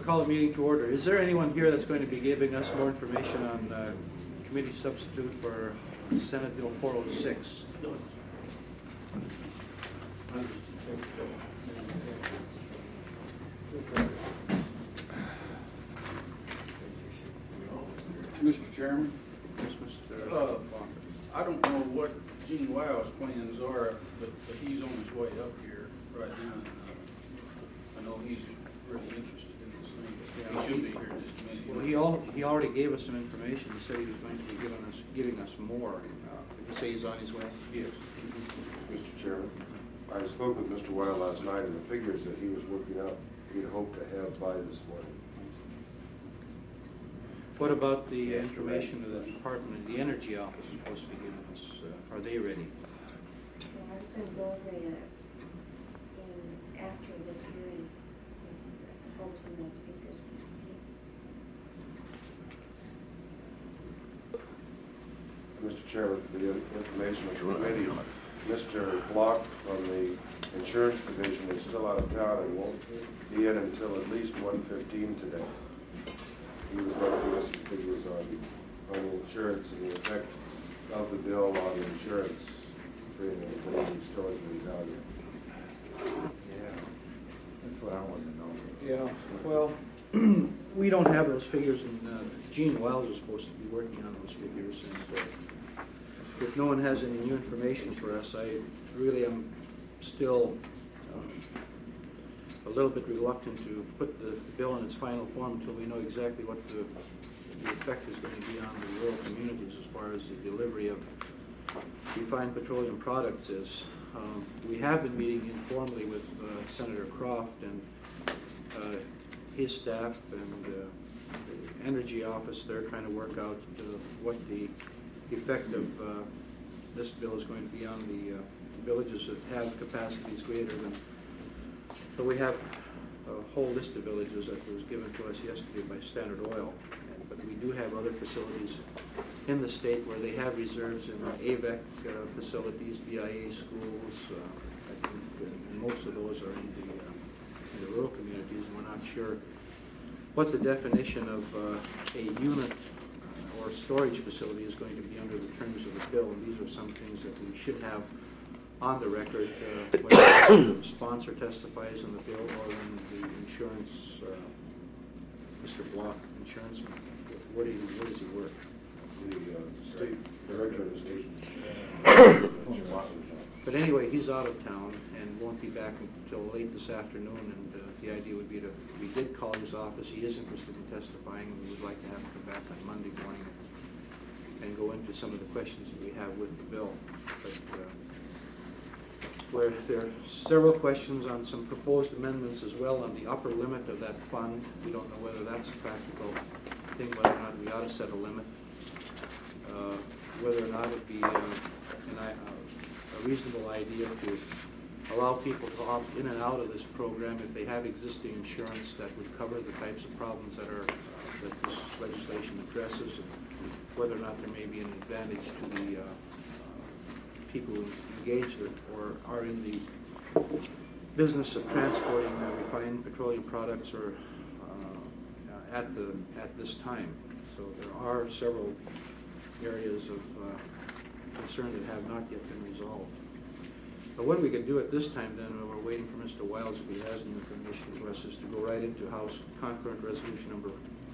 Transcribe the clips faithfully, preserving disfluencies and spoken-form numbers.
call the meeting to order. Is there anyone here that's going to be giving us more information on uh, committee substitute for Senate Bill four oh six? Mister Chairman, Yes, Mister uh, I don't know what Gene Wow's plans are, but, but he's on his way up here right now. And, uh, I know he's really interested in this thing. Yeah. He should be here in just a minute. Well, he, all, he already gave us some information. He said he was going to be giving us giving us more. Uh, did he say he's on his way? Yes. Mister Chairman, I spoke with Mister Weil last night, and the figures that he was working up, he'd hoped to have by this morning. What about the information of the Department of the Energy Office is supposed to be giving us? Uh, are they ready? Well, I was going to go over it in, after this hearing, I suppose in those figures. Mister Chairman, for the information of the committee, Mister Block from the Insurance Division is still out of town and won't be in until at least one fifteen today. He was going to give us some figures on, on the insurance and the effect of the bill on the insurance premium, but he still isn't down yet. Yeah, that's what I want to know. Yeah, well, we don't have those figures, and uh, Gene Wiles is supposed to be working on those figures, and uh, if no one has any new information for us, I really am still um, a little bit reluctant to put the bill in its final form until we know exactly what the, the effect is going to be on the rural communities as far as the delivery of refined petroleum products is. Um, we have been meeting informally with uh, Senator Croft and uh, his staff and uh, the Energy Office. They're trying to work out uh, what the effect of uh, this bill is going to be on the uh, villages that have capacities greater than. So we have a whole list of villages that was given to us yesterday by Standard Oil. And, but we do have other facilities in the state where they have reserves in A V E C uh, facilities, B I A schools. Uh, I think uh, most of those are in the, uh, in the rural communities. We're not sure what the definition of uh, a unit or storage facility is going to be under the terms of the bill. And these are some things that we should have on the record, uh, whether the sponsor testifies in the bill or when the insurance, uh, Mister Block, insurance, where, do you, where does he work? The uh, state director of the state. But anyway, he's out of town and won't be back until late this afternoon, and uh, the idea would be to, we did call his office. He is interested in testifying, and we would like to have him come back on Monday morning and go into some of the questions that we have with the bill. But, uh, where there are several questions on some proposed amendments as well on the upper limit of that fund. We don't know whether that's a practical thing, whether or not we ought to set a limit, uh, whether or not it be uh, an, uh, a reasonable idea to allow people to opt in and out of this program if they have existing insurance that would cover the types of problems that are uh, that this legislation addresses, and whether or not there may be an advantage to the uh, people who engage in or are in the business of transporting uh, refined petroleum products or uh, at the at this time. So there are several areas of uh, concern that have not yet been resolved. But what we could do at this time then, when we're waiting for Mister Wiles, if he has any information to us, is to go right into House Concurrent Resolution number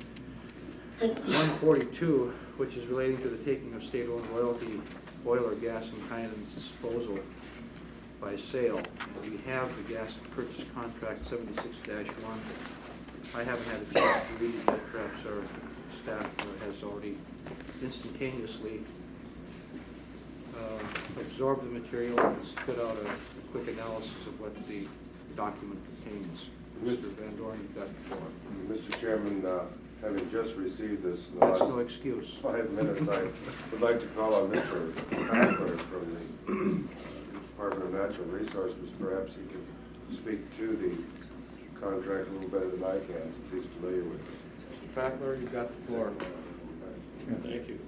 one forty-two, which is relating to the taking of state-owned royalty oil or gas in kind and disposal by sale. And we have the gas purchase contract seventy-six dash one. I haven't had a chance to read it yet. Perhaps our staff uh, has already instantaneously uh, absorbed the material and has put out a, a quick analysis of what the document contains. Mister Van Dorn, you've got the floor. Mister Chairman, uh, having just received this in the That's last no excuse. five minutes, I would like to call on Mister Packler from the uh, Department of Natural Resources. Perhaps he could speak to the contract a little better than I can, since he's familiar with it. Mister Packler, you've got the floor. Yeah, thank you.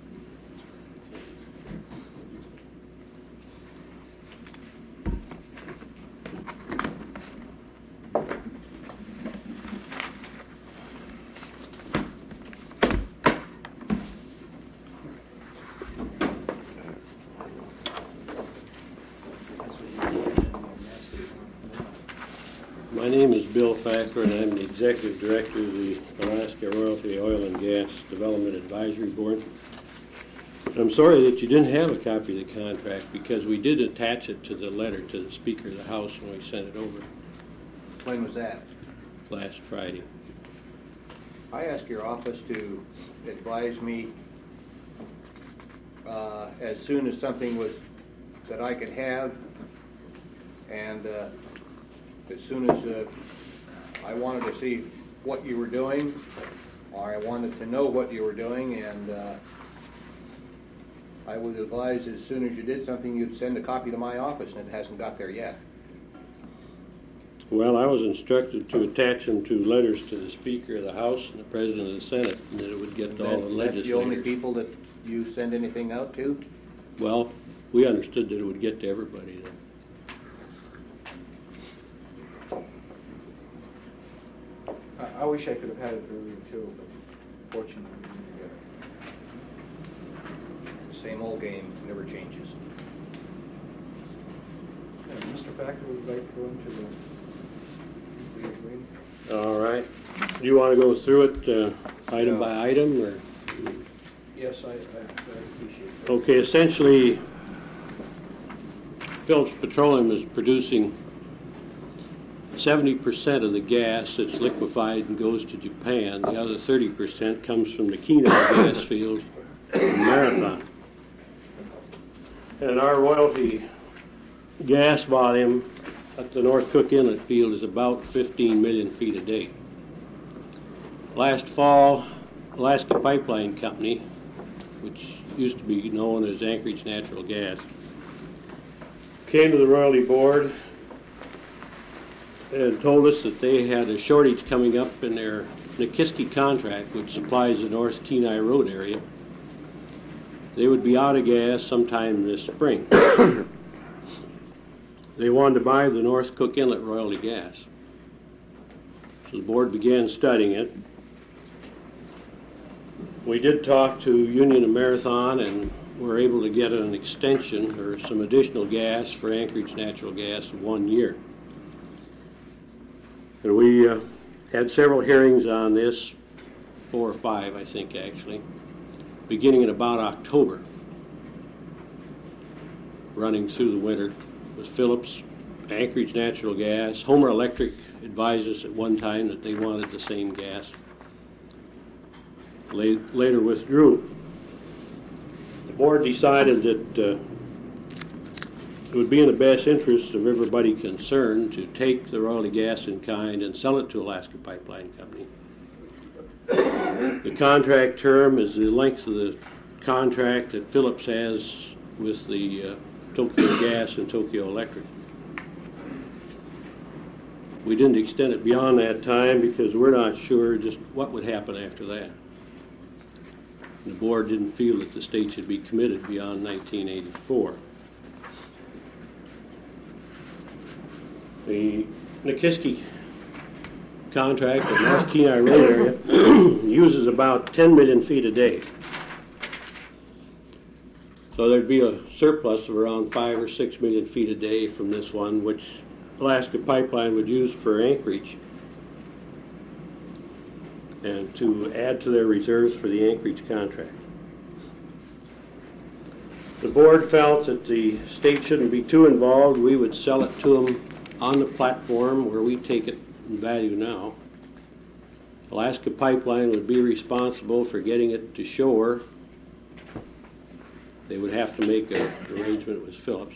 My name is Bill Thacker, and I'm the Executive Director of the Alaska Royalty Oil and Gas Development Advisory Board. I'm sorry that you didn't have a copy of the contract, because we did attach it to the letter to the Speaker of the House when we sent it over When was that? last Friday. I asked your office to advise me uh, as soon as something was that I could have, and uh, as soon as uh, I wanted to see what you were doing, or I wanted to know what you were doing, and uh, I would advise as soon as you did something, you'd send a copy to my office, and it hasn't got there yet. Well, I was instructed to attach them to letters to the Speaker of the House and the President of the Senate, and that it would get to all the That- legislators. That's the only people that you send anything out to? Well, we understood that it would get to everybody then. I, I wish I could have had it earlier too, but fortunately we didn't get it. Same old game, never changes. Yeah, Mister Thacker, would you like to go into the, the agreement? All right. Do you want to go through it uh, item No. by item, or? Yes, I, I, I appreciate that. Okay, essentially, Phillips Petroleum is producing seventy percent of the gas that's liquefied and goes to Japan. The other thirty percent comes from the Kenai gas field in Marathon. And our royalty gas volume at the North Cook Inlet field is about fifteen million feet a day. Last fall, Alaska Pipeline Company, which used to be known as Anchorage Natural Gas, came to the royalty board and told us that they had a shortage coming up in their Nikiski contract, which supplies the North Kenai Road area. They would be out of gas sometime this spring. They wanted to buy the North Cook Inlet royalty gas. So the board began studying it. We did talk to Union and Marathon, and were able to get an extension or some additional gas for Anchorage Natural Gas of one year. And we uh, had several hearings on this, four or five, I think, actually, beginning in about October, running through the winter, with Phillips, Anchorage Natural Gas. Homer Electric advised us at one time that they wanted the same gas. Later withdrew. The board decided that uh, it would be in the best interest of everybody concerned to take the royalty gas in kind and sell it to Alaska Pipeline Company. The contract term is the length of the contract that Phillips has with the uh, Tokyo Gas and Tokyo Electric. We didn't extend it beyond that time because we're not sure just what would happen after that. The board didn't feel that the state should be committed beyond nineteen eighty-four. The Nikiski contract in North Kenai Road area uses about ten million feet a day. So there'd be a surplus of around five or six million feet a day from this one, which Alaska Pipeline would use for Anchorage and to add to their reserves for the Anchorage contract. The board felt that the state shouldn't be too involved. We would sell it to them on the platform where we take it in value now. Alaska Pipeline would be responsible for getting it to shore. They would have to make an arrangement with Phillips.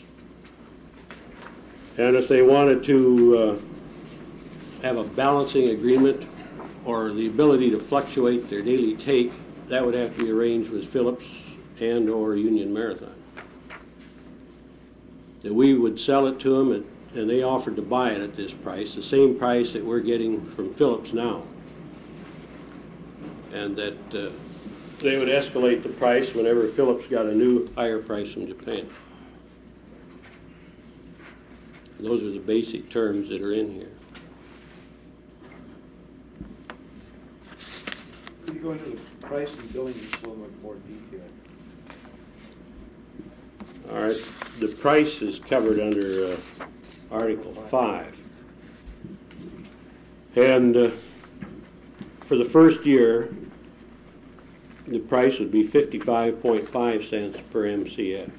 And if they wanted to uh, have a balancing agreement or the ability to fluctuate their daily take, that would have to be arranged with Phillips and or Union Marathon. That we would sell it to them, and, and they offered to buy it at this price, the same price that we're getting from Phillips now. And that uh, they would escalate the price whenever Phillips got a new higher price from Japan. Those are the basic terms that are in here. Could you go into the price and billing in a little bit more detail? All right, the price is covered under uh, Article five. And uh, for the first year, the price would be fifty-five point five cents per M C F.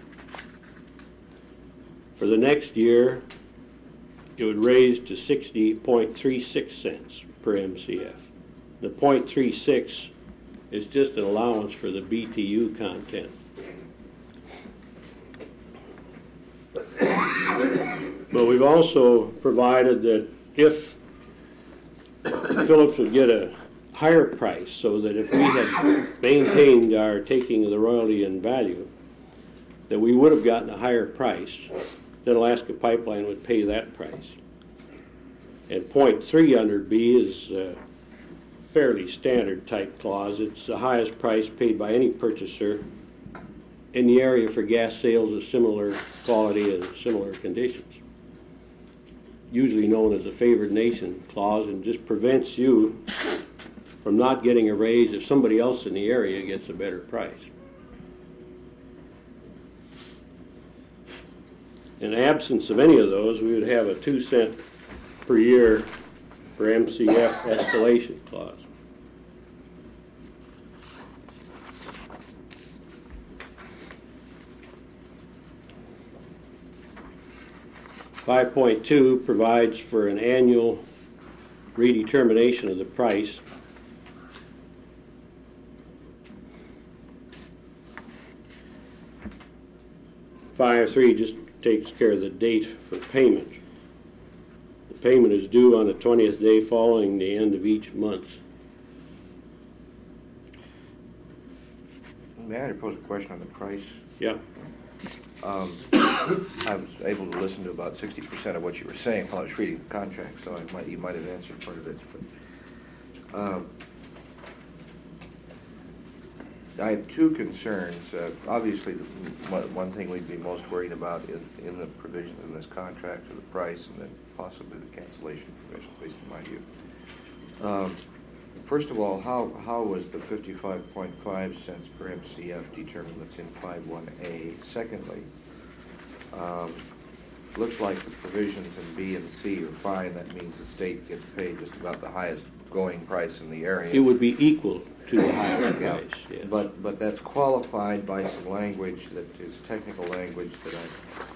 For the next year, it would raise to sixty point three six cents per M C F. The zero point three six is just an allowance for the B T U content. But we've also provided that if Phillips would get a higher price, so that if we had maintained our taking of the royalty in value, that we would have gotten a higher price, then Alaska Pipeline would pay that price. And zero point three under B is a fairly standard type clause. It's the highest price paid by any purchaser in the area for gas sales of similar quality and similar conditions. Usually known as a favored nation clause, and just prevents you from not getting a raise if somebody else in the area gets a better price. In absence of any of those, we would have a two cent per year per M C F escalation clause. five point two provides for an annual redetermination of the price. five point three just takes care of the date for payment. The payment is due on the twentieth day following the end of each month. May I pose a question on the price? Yeah. Um, I was able to listen to about sixty percent of what you were saying while I was reading the contract, so I might, you might have answered part of it. But, uh, I have two concerns. Uh, obviously, the, one one thing we'd be most worried about is in the provision in this contract are the price and then possibly the cancellation provision, based on my view. Um, First of all, how, how was the fifty-five point five cents per M C F determined that's in five one A? Secondly, um, looks like the provisions in B and C are fine. That means the state gets paid just about the highest going price in the area. It would be equal to the highest Yeah. price. Yes. But, but that's qualified by some language that is technical language that I,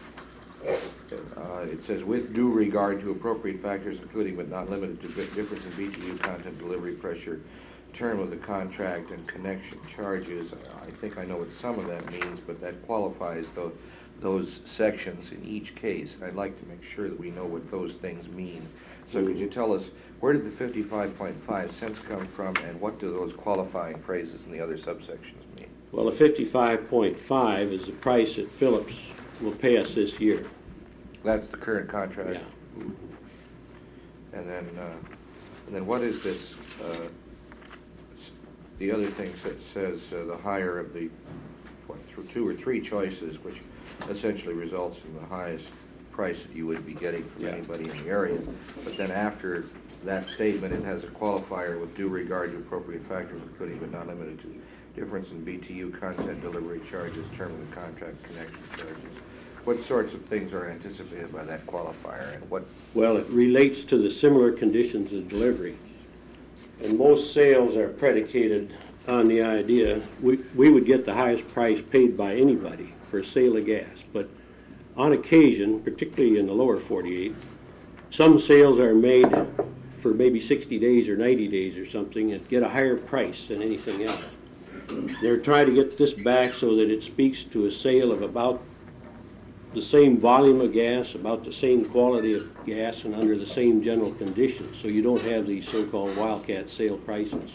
uh, it says, with due regard to appropriate factors, including but not limited to bi- difference in B T U content, delivery pressure, term of the contract, and connection charges. I think I know what some of that means, but that qualifies the, those sections in each case. And I'd like to make sure that we know what those things mean. So could you tell us, where did the fifty-five point five cents come from, and what do those qualifying phrases in the other subsections mean? Well, the fifty-five point five is the price that Phillips will pay us this year. That's the current contract? Yeah. And then, uh, and then what is this, uh, s- the other thing that says uh, the higher of the, what, through two or three choices, which essentially results in the highest price that you would be getting from Yeah. anybody in the area. But then after that statement, it has a qualifier with due regard to appropriate factors, including but not limited to difference in B T U content, delivery charges, term of the contract, connection charges. What sorts of things are anticipated by that qualifier, and what? Well, it relates to the similar conditions of delivery. And most sales are predicated on the idea we, we would get the highest price paid by anybody for a sale of gas. But on occasion, particularly in the lower forty-eight, some sales are made for maybe sixty days or ninety days or something and get a higher price than anything else. They're trying to get this back so that it speaks to a sale of about the same volume of gas, about the same quality of gas, and under the same general conditions, so you don't have these so-called wildcat sale prices.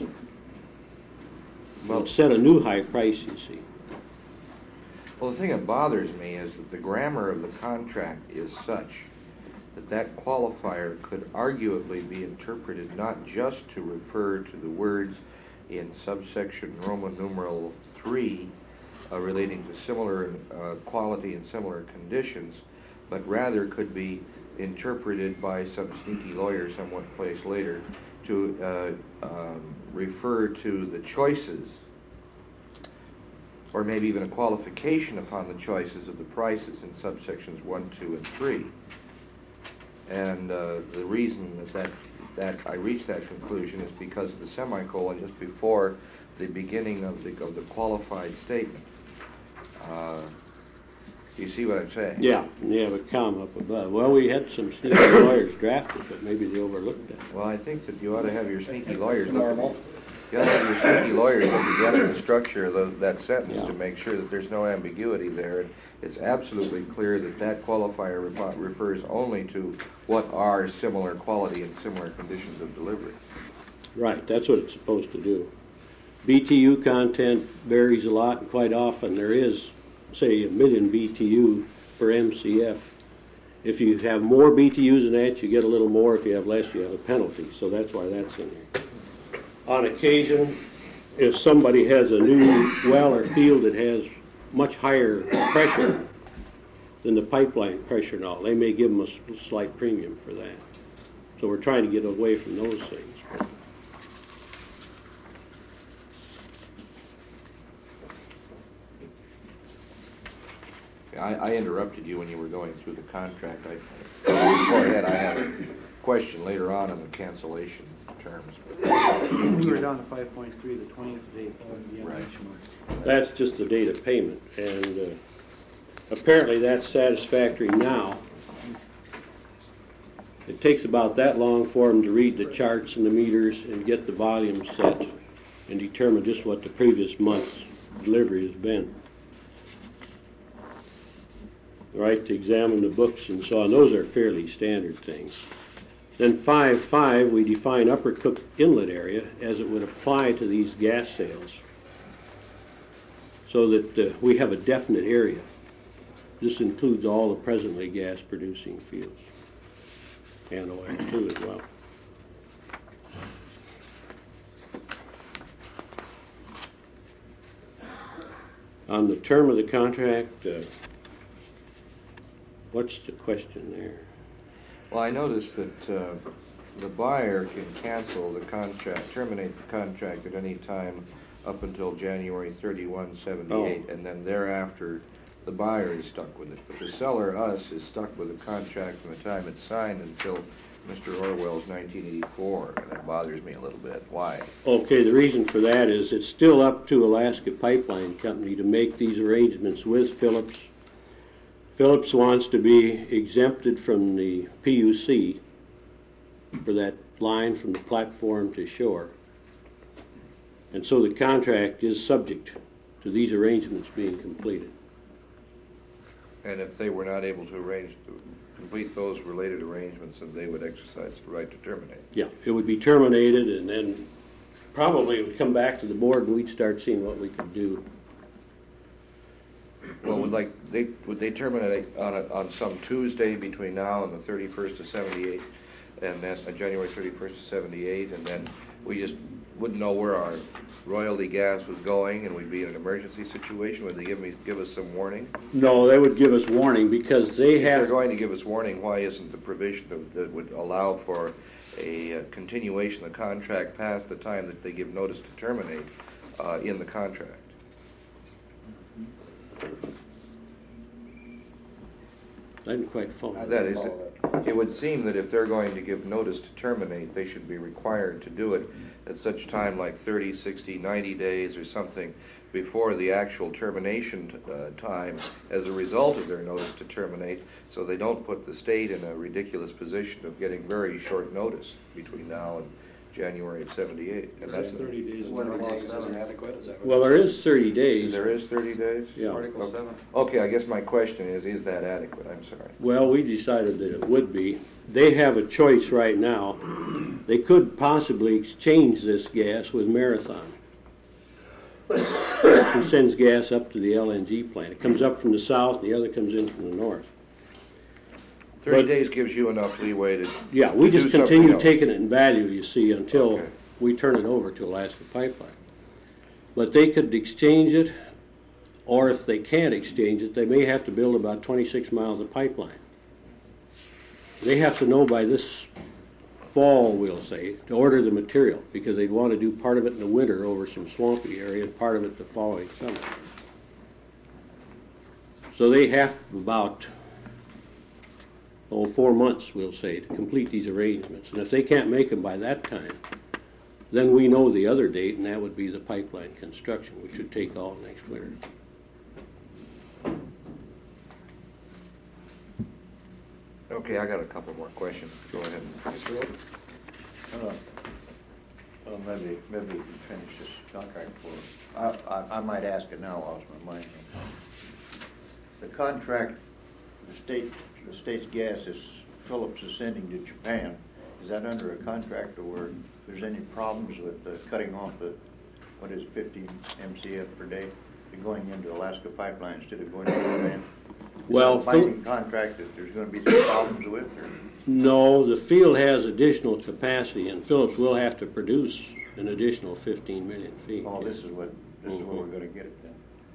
Well, set a new high price, you see. Well, the thing that bothers me is that the grammar of the contract is such that that qualifier could arguably be interpreted not just to refer to the words in subsection Roman numeral three uh, relating to similar uh, quality and similar conditions, but rather could be interpreted by some sneaky lawyer somewhat place later to uh, um, refer to the choices, or maybe even a qualification upon the choices of the prices in subsections one, two, and three. And uh, the reason that that that I reached that conclusion is because of the semicolon just before the beginning of the, of the qualified statement. Uh, You see what I'm saying? Yeah, and you have a comma up above. Well, we had some sneaky lawyers draft it, but maybe they overlooked that. Well, I think that you ought to have your sneaky lawyers look at, you ought to have your sneaky lawyers look again at the structure of those, that sentence Yeah. to make sure that there's no ambiguity there. And it's absolutely clear that that qualifier repo- refers only to what are similar quality and similar conditions of delivery. Right, that's what it's supposed to do. B T U content varies a lot, and quite often there is, say, a million B T U per M C F. If you have more B T Us than that, you get a little more. If you have less, you have a penalty. So that's why that's in there. On occasion, if somebody has a new well or field that has much higher pressure than the pipeline pressure and all, they may give them a s- slight premium for that. So we're trying to get away from those things. I, I interrupted you when you were going through the contract. I, before that, I had a question later on on the cancellation terms. We were down to five point three, the twentieth day of the Right. N H month. That's just the date of payment, and uh, apparently that's satisfactory now. It takes about that long for them to read the charts and the meters and get the volume set and determine just what the previous month's delivery has been. Right, to examine the books and so on. Those are fairly standard things. Then five five, we define Upper Cook Inlet area as it would apply to these gas sales, so that uh, we have a definite area. This includes all the presently gas-producing fields, and oil too as well. On the term of the contract, uh, what's the question there? Well, I noticed that uh, the buyer can cancel the contract, terminate the contract at any time up until January thirty-first, seventy-eight, Oh. and then thereafter the buyer is stuck with it. But the seller, us, is stuck with the contract from the time it's signed until Mister Orwell's nineteen eighty-four, and that bothers me a little bit. Why? Okay, the reason for that is it's still up to Alaska Pipeline Company to make these arrangements with Phillips. Phillips wants to be exempted from the P U C for that line from the platform to shore. And so the contract is subject to these arrangements being completed. And if they were not able to arrange to complete those related arrangements, then they would exercise the right to terminate. Yeah, it would be terminated, and then probably it would come back to the board and we'd start seeing what we could do. Well, would like they would they terminate on a, on some Tuesday between now and the thirty-first of seventy-eight, and then uh, January thirty-first of seventy-eight, and then we just wouldn't know where our royalty gas was going, and we'd be in an emergency situation. Would they give me give us some warning? No, they would give us warning because they If they're have. going to give us warning, why isn't the provision that, that would allow for a uh, continuation of the contract past the time that they give notice to terminate uh, in the contract? I didn't quite follow. That is, it would seem that if they're going to give notice to terminate, they should be required to do it at such time like thirty, sixty, ninety days or something before the actual termination uh, time as a result of their notice to terminate, so they don't put the state in a ridiculous position of getting very short notice between now and January of seventy-eight. And that's thirty days. isn't adequate, is that Well, there is thirty days. There is thirty days? Yeah. Article seven. Okay, I guess my question is, is that adequate? I'm sorry. Well, we decided that it would be. They have a choice right now. They could possibly exchange this gas with Marathon, who sends gas up to the L N G plant. It comes up from the south, the other comes in from the north. Thirty But- days gives you enough leeway to. Yeah, we to do just something continue else. taking it in value, you see, until Okay. we turn it over to Alaska Pipeline. But they could exchange it, or if they can't exchange it, they may have to build about twenty-six miles of pipeline. They have to know by this fall, we'll say, to order the material, because they'd want to do part of it in the winter over some swampy area and part of it the following summer. So they have about oh, four months, we'll say, to complete these arrangements. And if they can't make them by that time, then we know the other date, and that would be the pipeline construction, which would take all next winter. Okay, I got a couple more questions. Go ahead. Mister Rowe? Uh, Well, maybe, maybe we can finish this contract for us. I, I, I might ask it now, I lost my mind. The contract, the state, the state's gas is, Phillips is sending to Japan. Is that under a contract, or there's any problems with uh, cutting off the, what is fifteen M C F per day, and going into Alaska pipeline instead of going to Japan? Well, Is that a binding contract that there's gonna be some problems with, or? No, the field has additional capacity, and Phillips will have to produce an additional fifteen million feet. Oh, this is what, this is where Mhm. we're gonna get it then?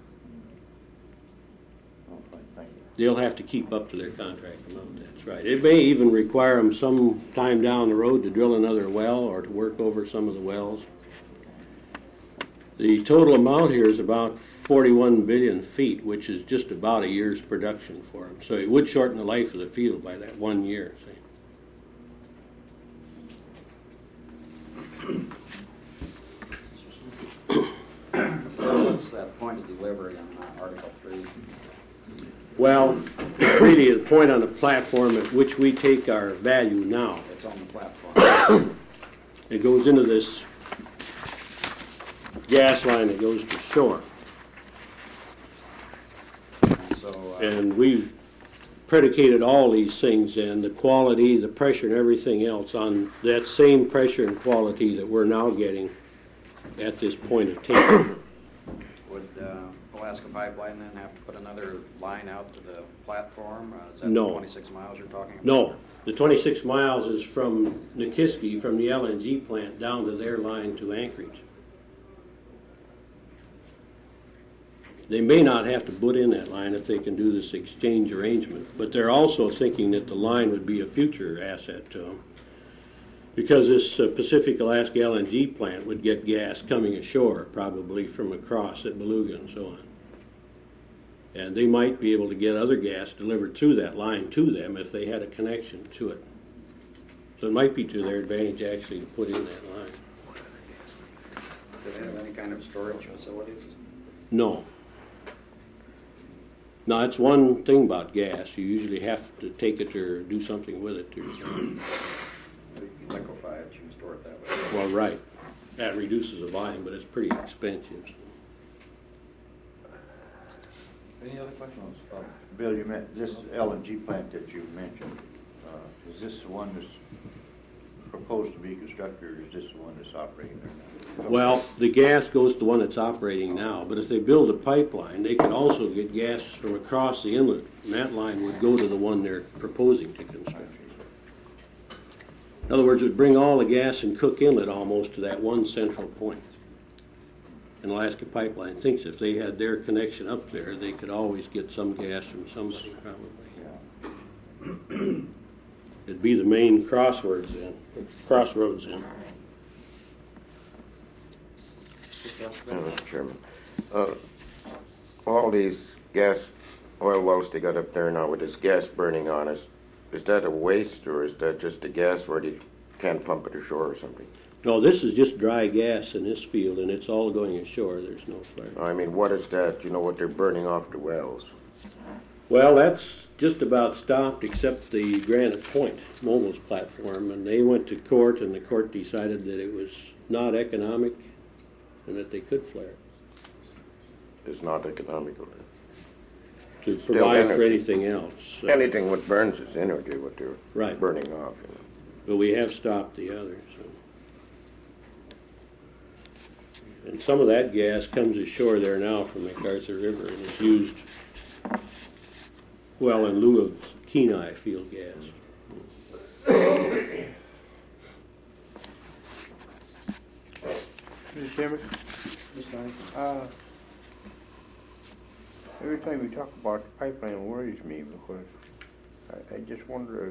Oh, fine, thank you. They'll have to keep up to their contract amount, that's right. It may even require them some time down the road to drill another well or to work over some of the wells. The total amount here is about forty-one billion feet, which is just about a year's production for them. So it would shorten the life of the field by that one year, see. What's that point of delivery on uh, Article three? Well, really, the point on the platform at which we take our value now, It's on the platform. it goes into this gas line that goes to shore. And so, uh, And we predicated all these things, and the quality, the pressure, and everything else on that same pressure and quality that we're now getting at this point of time. would uh, Alaska Pipeline then have to put another line out to the platform? Uh, Is that No. the twenty-six miles you're talking about? No, the twenty-six miles is from Nikiski, from the L N G plant, down to their line to Anchorage. They may not have to put in that line if they can do this exchange arrangement, but they're also thinking that the line would be a future asset to them. Because this uh, Pacific Alaska L N G plant would get gas coming ashore, probably from across at Beluga and so on. And they might be able to get other gas delivered through that line to them if they had a connection to it. So it might be to their advantage actually to put in that line. Do they have any kind of storage facilities? No. No, that's one thing about gas. You usually have to take it or do something with it. Or, You liquefy it, you can store it that way. well, right. That reduces the volume, but it's pretty expensive. Any other questions? Uh, Bill, you meant, this L N G plant that you mentioned, uh, is this the one that's proposed to be constructed, or is this the one that's operating there now? Well, the gas goes to the one that's operating now, but if they build a pipeline, they could also get gas from across the inlet, and that line would go to the one they're proposing to construct. In other words, it would bring all the gas in Cook Inlet almost to that one central point. And Alaska Pipeline thinks if they had their connection up there, they could always get some gas from somebody, probably. It'd be the main crossroads in, crossroads in. Uh, Mister Chairman, uh, all these gas, oil wells they got up there now with this gas burning on us, is that a waste, or is that just a gas where they can't pump it ashore or something? No, this is just dry gas in this field, and it's all going ashore. There's no flare. I mean, what is that, you know, what they're burning off the wells? Well, that's just about stopped except the Granite Point Mobiles platform, and they went to court, and the court decided that it was not economic and that they could flare it It's not economical. to Still provide for energy. anything else. So- Anything what burns is energy, what they're Right. burning off, you know. But we have stopped the others. So. And some of that gas comes ashore there now from MacArthur River, and it's used, well, in lieu of Kenai field gas. Mister Chairman, uh, every time we talk about the pipeline, it worries me because I, I just wonder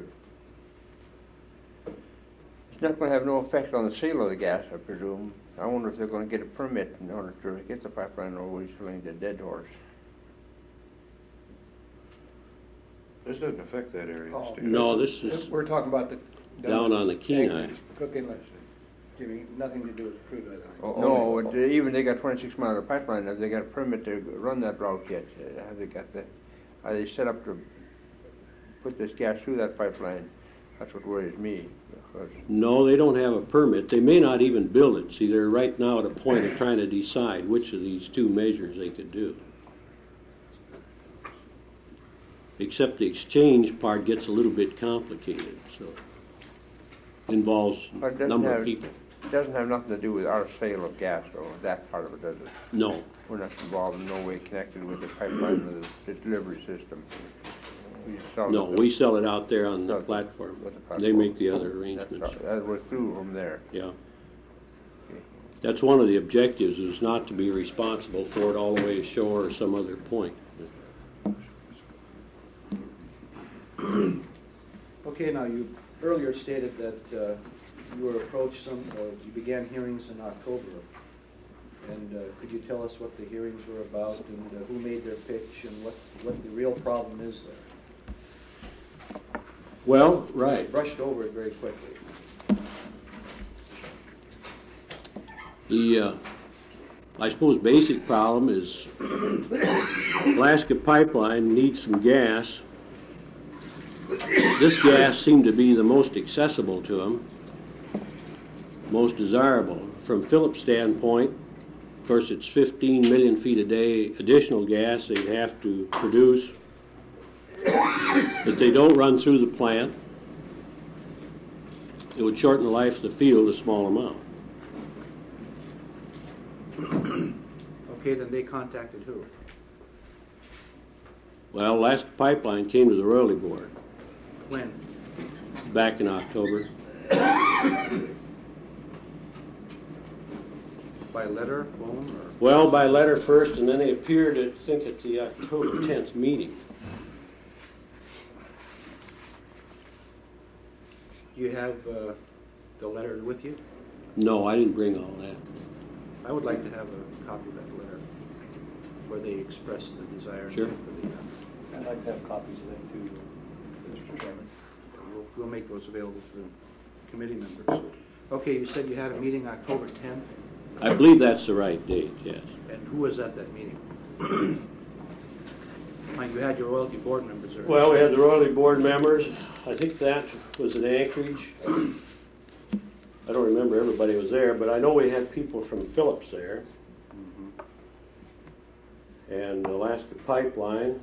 if it's not going to have no effect on the sale of the gas, I presume. I wonder if they're going to get a permit in order to get the pipeline, or are we selling the dead horse? This doesn't affect that area, Oh, Steve. No, this is We're talking about the. down on the Kenai. Cook Inlet, Jimmy, nothing to do with crude oil. Oh, No, only- but uh, even they got twenty-six mile of pipeline, have they got a permit to run that route yet? Uh, Have they got that, are they set up to put this gas through that pipeline? That's what worries me, because No, they don't have a permit. They may not even build it. See, they're right now at a point of trying to decide which of these two measures they could do. Except the exchange part gets a little bit complicated, so involves But it a doesn't number of have- people. it doesn't have nothing to do with our sale of gas, or that part of it, does it? No, We're not involved, in no way connected with the pipeline, with the delivery system. We sell no, it to- we sell it out there on the Sell it platform. with the They platform. make the other That's arrangements. all- That was through from there. Yeah. Okay. That's one of the objectives, is not to be responsible for it all the way ashore or some other point. Okay, now, you earlier stated that uh, you were approached some, or you began hearings in October. And uh, could you tell us what the hearings were about, and uh, who made their pitch, and what, what the real problem is there? Well, You right. just brushed over it very quickly. The, uh, I suppose basic problem is Alaska Pipeline needs some gas. This gas seemed to be the most accessible to them, most desirable. From Phillips' standpoint, of course, it's fifteen million feet a day additional gas they'd have to produce, but they don't run through the plant. It would shorten the life of the field a small amount. Okay, then they contacted who? Well, Alaska Pipeline came to the royalty board When? back in October. By letter, phone, or? Well, by letter first, and then they appeared, at, I think, at the October tenth meeting. Do you have uh, the letter with you? No, I didn't bring all that. I would like to have a copy of that letter where they express the desire. Sure. For the, uh, I'd like to have copies of that too, Mister Chairman. we'll, we'll make those available to the committee members. Okay, you said you had a meeting October tenth, I believe that's the right date, yes. and who was at that meeting? Mike, you had your royalty board members there. Well, we had the royalty board members. I think that was in Anchorage. I don't remember everybody was there, but I know we had people from Phillips there. And Alaska Pipeline.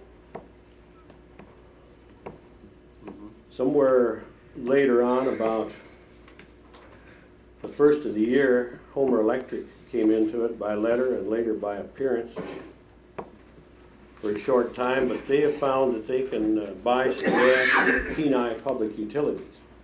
Somewhere later on, about the first of the year, Homer Electric came into it by letter and later by appearance for a short time, but they have found that they can uh, buy some gas from Kenai Public Utilities.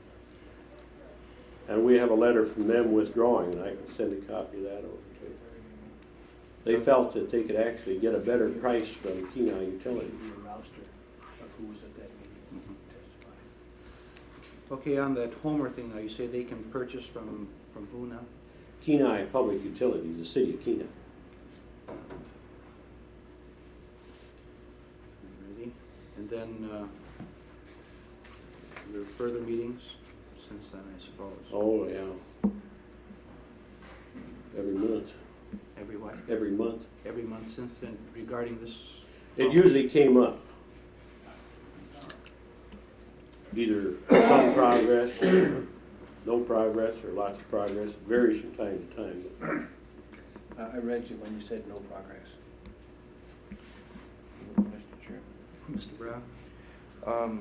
And we have a letter from them withdrawing, and I can send a copy of that over to you. They felt that they could actually get a better price from Kenai Utilities. The roster of who was at that meeting testifying. Okay, on that Homer thing now, you say they can purchase from, from who now? Kenai Public Utilities, the city of Kenai. Ready? And then, uh, there were further meetings since then, I suppose? Oh, yeah. Every month, Every what? every month. Every month since then regarding this? It usually came up. Either some progress, or no progress, or lots of progress. It varies from time to time. Uh, I read you when you said no progress. Mister Chairman. Mister Brown? Um,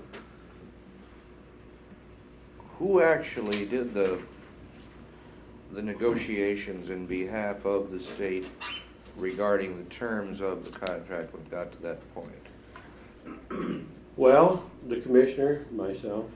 Who actually did the, the negotiations in behalf of the state regarding the terms of the contract when it got to that point? Well, the commissioner, myself.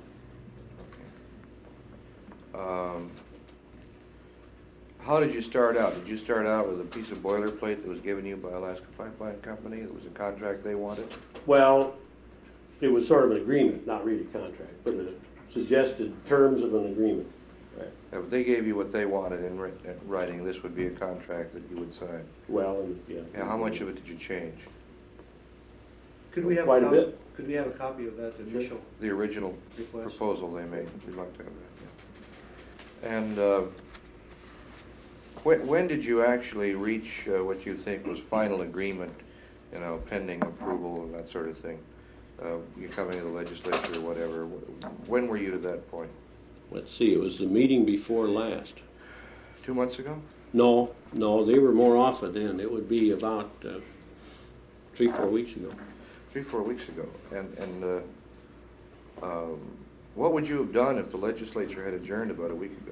Um, How did you start out? Did you start out with a piece of boilerplate that was given you by Alaska Pipeline Company? It was a contract they wanted? Well, it was sort of an agreement, not really a contract, but a suggested terms of an agreement. Right. If they gave you what they wanted in writ- in writing, this would be a contract that you would sign. Well, and, yeah. Yeah, how much of it did you change? Could we have quite a copy- bit. Could we have a copy of that initial? The original Request. proposal they made, we'd like to have that, yeah. And uh, when, when did you actually reach uh, what you think was final agreement, you know, pending approval and that sort of thing? Uh, you coming to the legislature or whatever, when were you to that point? Let's see, it was the meeting before last. Two months ago? No, no, they were more often then. It would be about uh, three, four weeks ago. Three, four weeks ago. And, and uh, um, what would you have done if the legislature had adjourned about a week ago?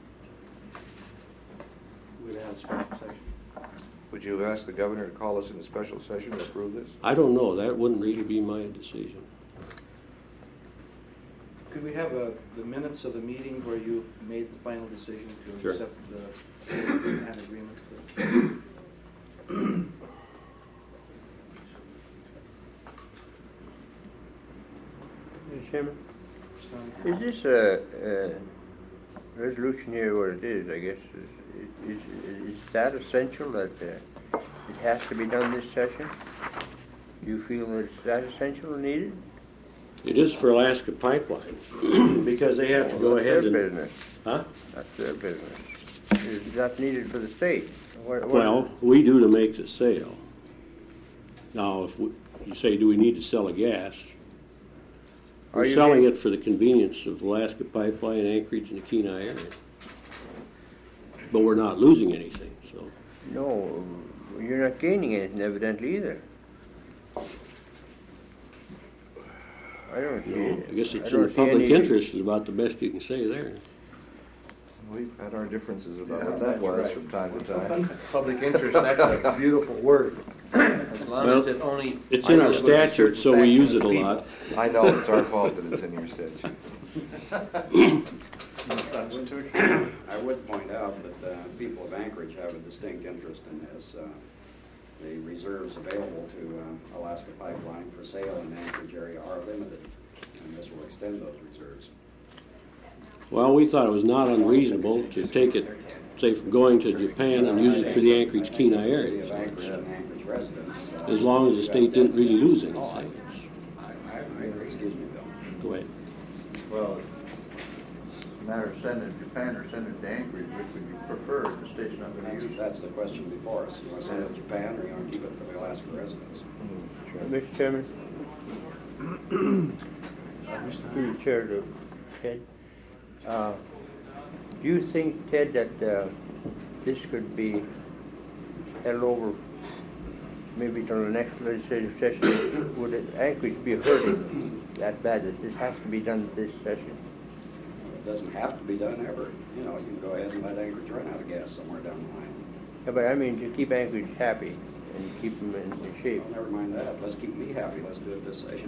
We'd have a special session. Would you have asked the governor to call us in a special session to approve this? I don't know, that wouldn't really be my decision. Could we have a, the minutes of the meeting where you made the final decision to Sure. accept the an agreement? Mister Chairman, is this a, a resolution here, what it is, I guess, is, is, is that essential that uh, it has to be done this session? Do you feel that it's that essential and needed? It is for Alaska Pipeline, because they have to go Well, that's ahead their and... business. Huh? That's their business. It's not needed for the state. What- what- Well, we do to make the sale. Now, if we, you say, do we need to sell a gas? Are We're you selling getting- it for the convenience of Alaska Pipeline, Anchorage, and the Kenai area. But we're not losing anything, so. No, you're not gaining anything evidently either. I don't see You know, it. I guess it's I in the don't see public any- interest is about the best you can say there. We've had our differences about Yeah, what that that's was right. from time to time. Public interest, that's a beautiful word. As long Well, as it only. It's in our deals with a statute, certain so we faction use of it a people. lot. I know, it's our fault that it's in your statute. I would point out that uh, people of Anchorage have a distinct interest in this. Uh, The reserves available to uh, Alaska Pipeline for sale in the Anchorage area are limited, and this will extend those reserves. Well, we thought it was not unreasonable to take it, say, from going to Japan and use it for the Anchorage, Kenai City area. of Anchorage and Anchorage residents. uh, As long as the state didn't really lose anything. I, I, I agree. Excuse me, Bill. Go ahead. Well, it's a matter of sending it to Japan or sending it to Anchorage, which would you prefer if the state's not going to That's, use it? that's the question before us. You want to send it to Japan, or you want to keep it for the Alaska residents? Mister Chairman? Through the chair to Ted. Uh, do you think, Ted, that uh, this could be held over maybe till the next legislative session? Would it, Anchorage be hurting that bad that this has to be done this session? It doesn't have to be done ever. You know, you can go ahead and let Anchorage run out of gas somewhere down the line. Yeah, but I mean to keep Anchorage happy and keep them in, in shape. Well, never mind that. Let's keep me happy. Let's do it this session.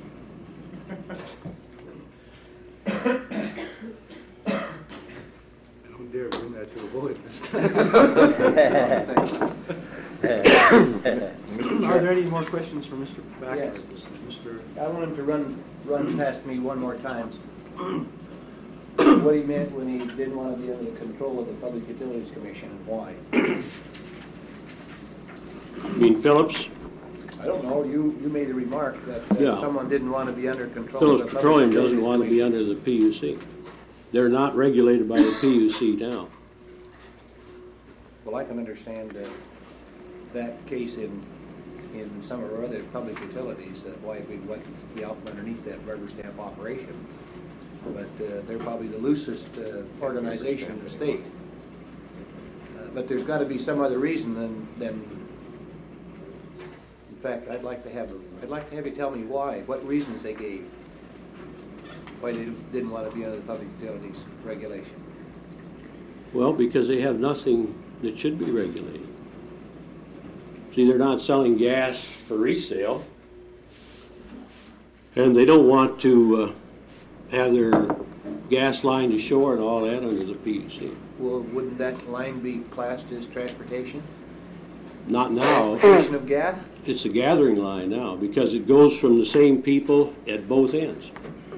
Don't dare bring that to a vote this time. Are there any more questions for Mister Backer? Yes. Mister I want him to run, run past me one more time. What he meant when he didn't want to be under the control of the Public Utilities Commission and why. You mean Phillips? I don't know, you, you made a remark that uh, Yeah. someone didn't want to be under control of Phillips the Public Petroleum doesn't Utilities want to be Commission. under the P U C. They're not regulated by the P U C now. Well, I can understand uh, that case in, in some of our other public utilities, uh, why we went be out from underneath that rubber stamp operation. But uh, they're probably the loosest uh, organization in the state. Uh, But there's got to be some other reason than, than, in fact, I'd like to have, I'd like to have you tell me why, what reasons they gave, why they didn't want to be under the public utilities regulation. Well, because they have nothing that should be regulated. See, they're not selling gas for resale, and they don't want to uh, have their gas line to shore and all that under the P U C. Well, wouldn't that line be classed as transportation? Not now. Transportation of gas? It's a gathering line now, because it goes from the same people at both ends.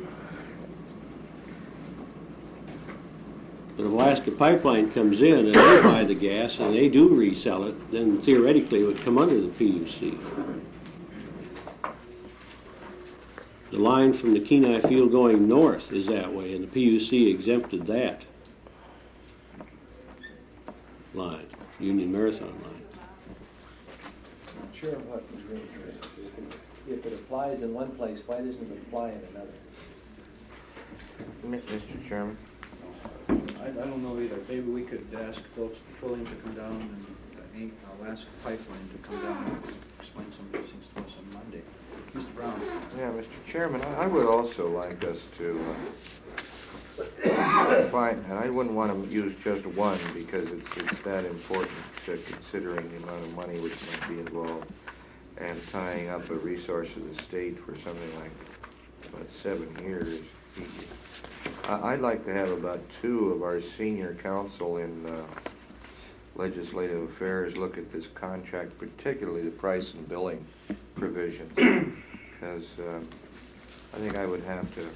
But if Alaska Pipeline comes in and they buy the gas and they do resell it, then theoretically it would come under the P U C. The line from the Kenai Field going north is that way, and the P U C exempted that line, Union Marathon line. Not sure what was really true. If it applies in one place, why doesn't it apply in another? Mister Chairman? I, I don't know either. Maybe we could ask Phillips Petroleum to come down and uh, Inc, Alaska Pipeline to come down and explain some of these things to us on Monday. Mister Brown. Yeah, Mister Chairman, I I would also like us to uh, find, and I wouldn't want to use just one because it's, it's that important to considering the amount of money which might be involved and tying up a resource of the state for something like about seven years. I- I'd like to have about two of our senior counsel in uh, legislative affairs look at this contract, particularly the price and billing provisions, because uh, I think I would have to,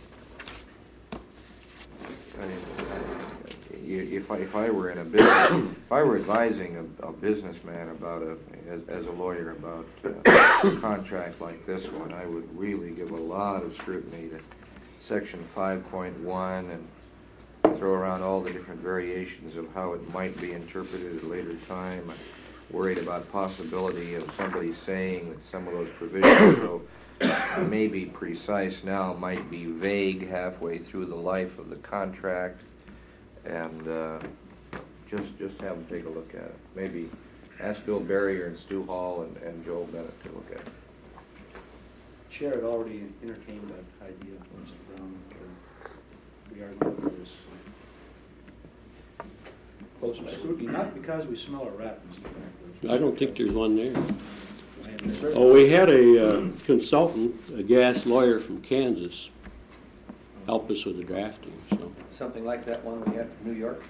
I mean, I- if I, if I were in a business, if I were advising a, a businessman about a, as, as a lawyer about uh, a contract like this one, I would really give a lot of scrutiny to section five point one and throw around all the different variations of how it might be interpreted at a later time. I'm worried about possibility of somebody saying that some of those provisions, though may be precise now, might be vague halfway through the life of the contract. And uh, just just have them take a look at it. Maybe ask Bill Barrier and Stu Hall and, and Joel Bennett to look at it. Chair had already entertained that idea, Mister Brown. Uh, we are going to do this uh, closer scrutiny, not because we smell a rat, Mister Brown. I don't think there's one there. And certainly- Oh, we had a uh, consultant, a gas lawyer from Kansas, help us with the drafting, so Something like that one we had from New York?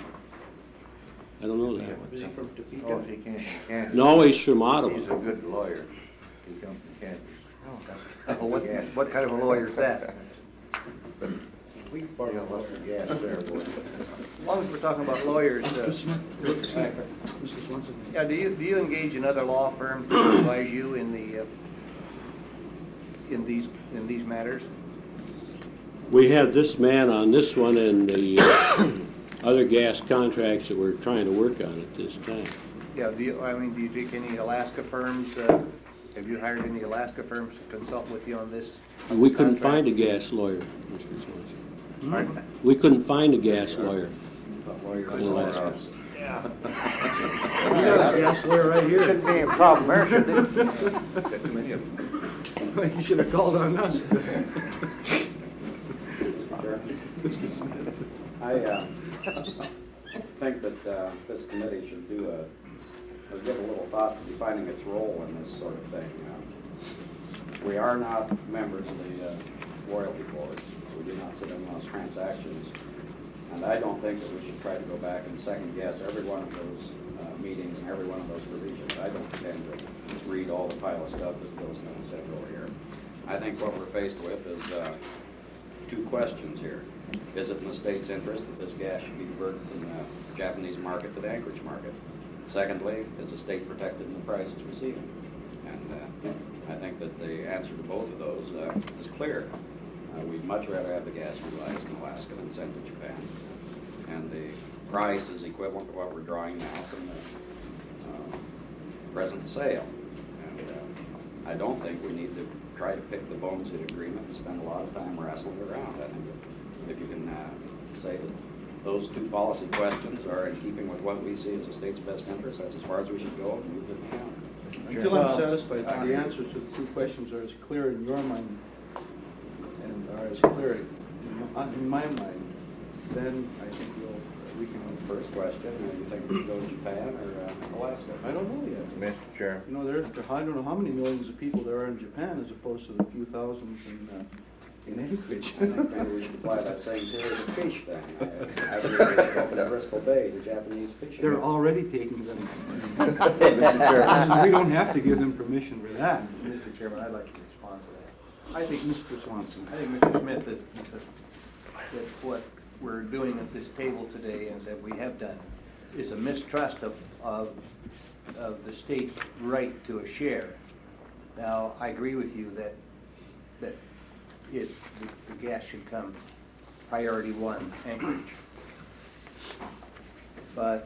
I don't know that. Was he from Topeka? Oh, he can't, he can't. No, he's from He's Ottawa. a good lawyer. He comes from Kansas. Oh, what, what kind of a lawyer is that? We borrow lots of gas there, boy. As long as we're talking about lawyers, uh, Mister Swanson? yeah, do you, do you engage another law firm to advise you in the, uh, in these, in these matters? We had this man on this one and the uh, other gas contracts that we're trying to work on at this time. Yeah, do you, I mean, do you take any Alaska firms, uh, have you hired any Alaska firms to consult with you on this? on We this couldn't contract? find a gas lawyer, Mister Swanson. We couldn't find a gas lawyer in Alaska. Yeah. You got a gas lawyer right here. Shouldn't be a problem there, should it? Got too many of them. You should have called on us. I uh, think that uh, this committee should do a, or give a little thought to defining its role in this sort of thing. Uh, we are not members of the uh, royalty boards. We do not sit in those transactions. And I don't think that we should try to go back and second guess every one of those uh, meetings and every one of those provisions. I don't intend to read all the pile of stuff that Bill's going to send over here. I think what we're faced with is uh, two questions here. Is it in the state's interest that this gas should be diverted from the Japanese market to the Anchorage market? Secondly, is the state protected in the price it's receiving? And uh, I think that the answer to both of those uh, is clear. Uh, we'd much rather have the gas utilized in Alaska than sent to Japan. And the price is equivalent to what we're drawing now from the uh, present sale. And uh, I don't think we need to try to pick the bones of the agreement and spend a lot of time wrestling around. I think that if you can uh, say that those two policy questions are in keeping with what we see as the state's best interest, that's as far as we should go and move it down. Until I'm satisfied that the answers to the two questions are as clear in your mind and are as clear in my, in my mind, then I think we'll, we can. First question, uh, you think we should go to Japan or uh, Alaska? I don't know yet. Mister Chair. You know, there, I don't know how many millions of people there are in Japan as opposed to the few thousands in, uh, in Anchorage. I think maybe we should apply that same theory to fish then. I, I believe we should open at Bristol Bay to Japanese fishing. They're already taking them. We don't have to give them permission for that. Mister Chairman, I'd like to respond to that. I think Mister Swanson. I think, Mister Smith, that, that what we're doing at this table today and that we have done is a mistrust of, of, of the state's right to a share. Now, I agree with you that, that it, the, the gas should come priority one, Anchorage. But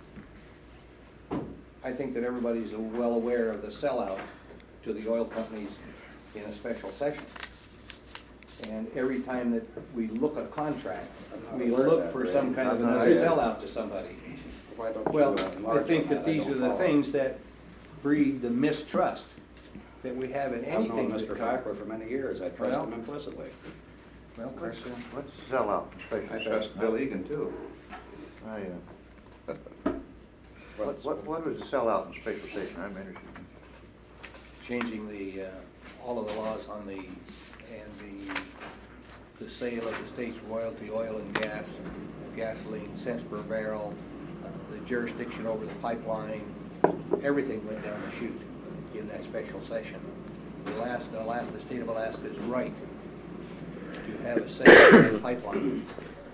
I think that everybody's well aware of the sellout to the oil companies in a special session. And every time that we look at a contract, we aware of look that, for Ray. some kind of I'm not another either. sellout to somebody. Why don't you, Well, uh, I enlarge think on that I these don't are the follow. things that breed the mistrust that we have in I've known anything Mister that comes. Backwood for many years. I trust Well- him implicitly. Well, What's, uh, what's the sellout special I trust session? Bill Egan too. I, uh, what, what, what was the sellout in special session? I'm interested. changing the, uh, all of the laws on the, and the, the sale of the state's royalty, oil and gas, gasoline, cents per barrel, uh, the jurisdiction over the pipeline, everything went down the chute in that special session. Alaska, Alaska, the state of Alaska is right to have a say in the pipeline.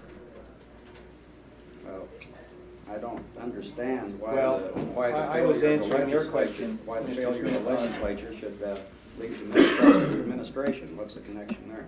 Well, I don't understand why Well, the, why the I- I was failure of the answering your legislature, question, why the Mister failure of the Smith, on- legislature should uh, lead to mistrust of the administration. What's the connection there?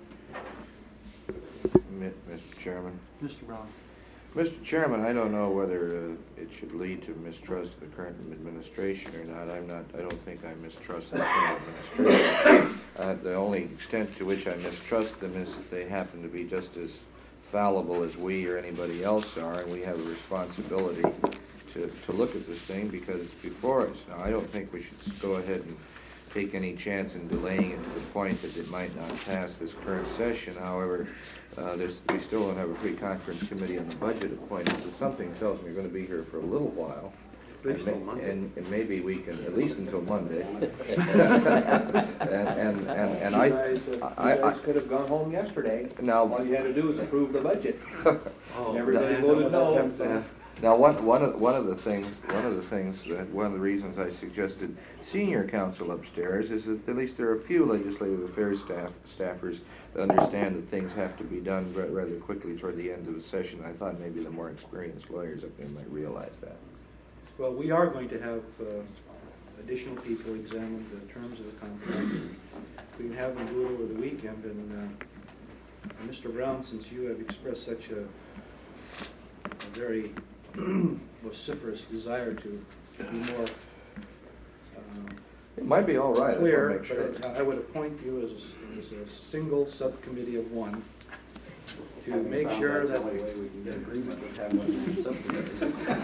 Mi- Mister Chairman. Mister Brown. Mister Chairman, I don't know whether uh, it should lead to mistrust of the current administration or not. I'm not, I don't think I mistrust the current administration. Uh, the only extent to which I mistrust them is that they happen to be just as fallible as we or anybody else are, and we have a responsibility to, to look at this thing because it's before us. Now, I don't think we should go ahead and take any chance in delaying it to the point that it might not pass this current session. However, uh, there's, we still don't have a free conference committee on the budget appointed, so something tells me we're going to be here for a little while. And, ma- and, and maybe we can, at least until Monday. and, and, and, and I, You guys, uh, I, you I, guys could have gone home yesterday. Now- All you had to do was approve the budget. Oh, And everybody yeah, voted no, no. that's- Now, one, one of, one of the things, one of the things that, one of the reasons I suggested senior council upstairs is that at least there are a few legislative affairs staff, staffers that understand that things have to be done ra- rather quickly toward the end of the session. I thought maybe the more experienced lawyers up there might realize that. Well, we are going to have uh, additional people examine the terms of the contract. We can have them do it over the weekend, and uh, Mister Brown, since you have expressed such a, a very vociferous desire to be more um, It might be all right. I just wanna clear, make sure. but I I would appoint you as a, as a single subcommittee of one to Having make found sure that's that. the only way we can get agreement with having subcommittees.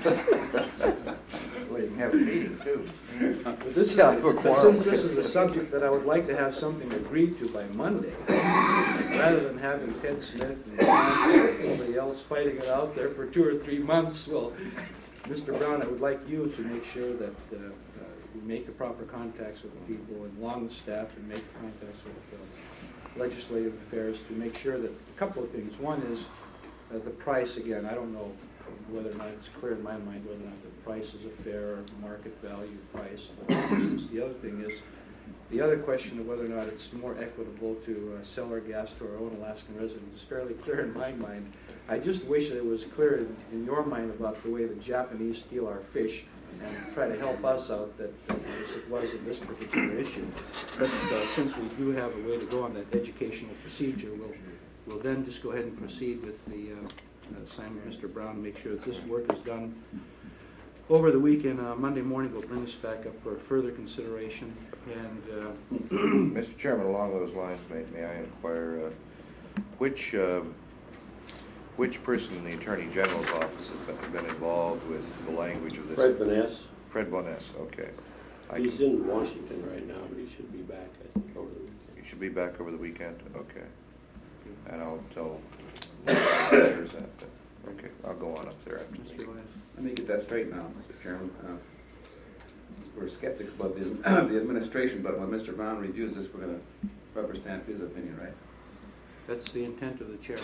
Well, you can have a meeting too. But This is, Yeah, for but quorum. since this is a subject that I would like to have something agreed to by Monday, rather than having Ted Smith and John and somebody else fighting it out there for two or three months, well, Mister Brown, I would like you to make sure that uh, uh, you make the proper contacts with the people and along with staff and make contacts with uh, legislative affairs to make sure that, a couple of things. One is uh, the price, again, I don't know whether or not it's clear in my mind whether or not the price is a fair market value price. The other thing is, the other question of whether or not it's more equitable to uh, sell our gas to our own Alaskan residents is fairly clear in my mind. I just wish that it was clear in, in your mind about the way the Japanese steal our fish and try to help us out that, that as it was in this particular issue. But uh, since we do have a way to go on that educational procedure, we'll, we'll then just go ahead and proceed with the uh, uh, sign with Mister Brown and make sure that this work is done over the weekend. Uh, Monday morning, we'll bring this back up for further consideration. And uh, Mister Chairman, along those lines, may, may I inquire, uh, which, uh, which person in the Attorney General's office has been, been involved with the language of this? Fred Vaness. Fred Boness, okay. I He's can- in Washington right now, but he should be back, I think, over the weekend. You should be back over the weekend, okay. And I'll tell others that, uh, okay, I'll go on up there after the Mister meeting. Lance. Let me get that straight now, Mister Chairman. Uh, We're skeptics about the, the administration, but when Mister Brown reviews this, we're going to rubber stamp his opinion, right? That's the intent of the chair.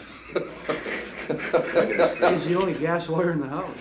He's the only gas lawyer in the house.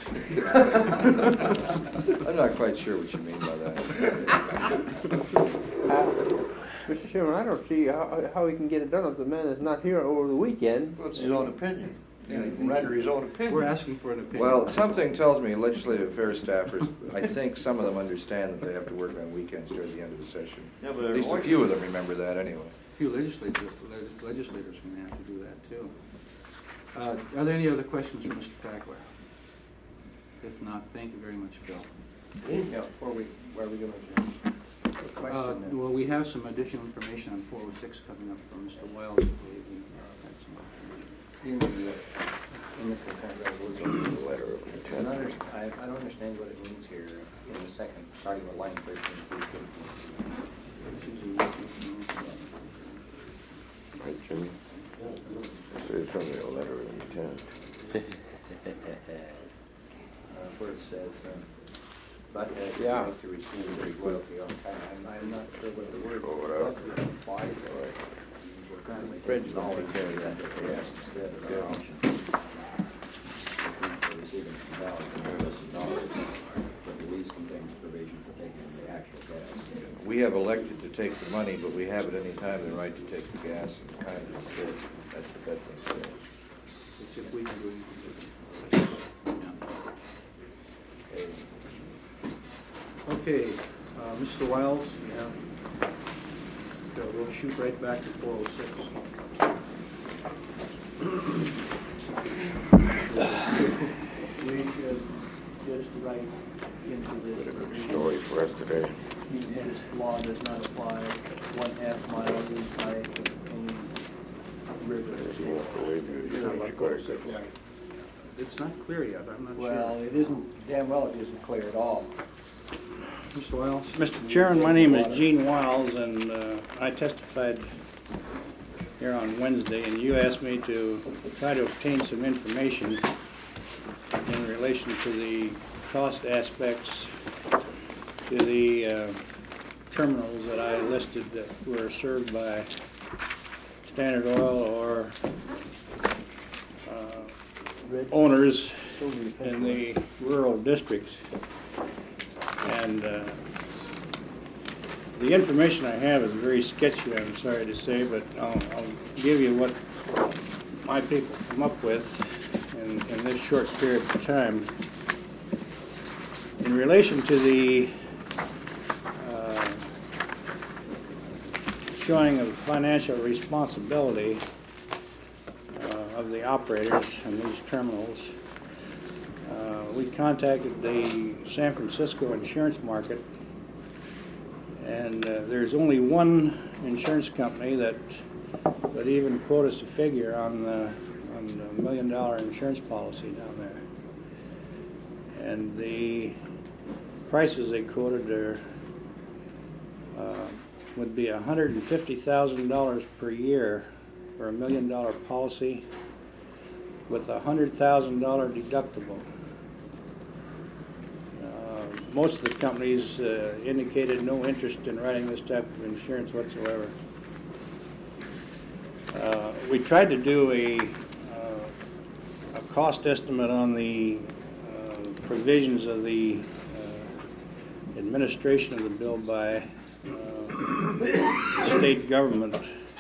I'm not quite sure what you mean by that. Uh, Mister Chairman, I don't see how, how he can get it done if the man is not here over the weekend. Well, it's his own opinion. He can render his own opinion. We're asking for an opinion. Well, something tells me legislative affairs staffers, I think some of them understand that they have to work on weekends during the end of the session. Yeah, but At least a they're few of them remember that anyway. few legislators, legislators are going to have to do that too. Uh, Are there any other questions for Mister Tackler? If not, thank you very much, Bill. Yeah, before we, where are we going to? Uh, Well, we have some additional information on four oh six coming up from Mister Wells. I believe we, uh, had some In the, uh, in the consent resolution. Letter of I intent. don't understand, I, I don't understand what it means here in the second, starting with line thirteen through fifteen. Right, Jimmy? It's only a letter of intent. Uh, where it says, um, but has the Yeah. right to receive the royalty on time. I'm, I'm not sure what the word Oh, whatever. but implies. We're currently Fred, taking all you of carry that that. gas instead of Yeah. our option. For receiving from Dow, and dollars, but the lease contains provision for taking the actual gas. We have elected to take the money, but we have at any time the right to take the gas and kind instead. That's what that thing says. Let's see if we can do anything different. Okay, uh, Mister Wiles, you have, so we'll shoot right back to four oh six. We should just write into this. Bit of a story for us today. This law does not apply one half mile inside of any river. There's more for review. You know, you gotta go. It's not clear yet, I'm not sure. Well, it isn't, damn well it isn't clear at all. Mister Wiles? Mister Chairman, my name is Gene Wiles, and uh, I testified here on Wednesday, and you asked me to try to obtain some information in relation to the cost aspects to the uh, terminals that I listed that were served by Standard Oil or uh, owners in the rural districts. And uh, the information I have is very sketchy, I'm sorry to say, but I'll, I'll give you what my people come up with in, in this short period of time. In relation to the uh, showing of financial responsibility uh, of the operators in these terminals, uh, we contacted the San Francisco insurance market, and uh, there's only one insurance company that would even quote us a figure on the, on the million dollar insurance policy down there. And the prices they quoted are, uh, would be one hundred fifty thousand dollars per year for a million dollar policy with a one hundred thousand dollar deductible. Uh, most of the companies uh, indicated no interest in writing this type of insurance whatsoever. Uh, we tried to do a, uh, a cost estimate on the uh, provisions of the uh, administration of the bill by uh, state government,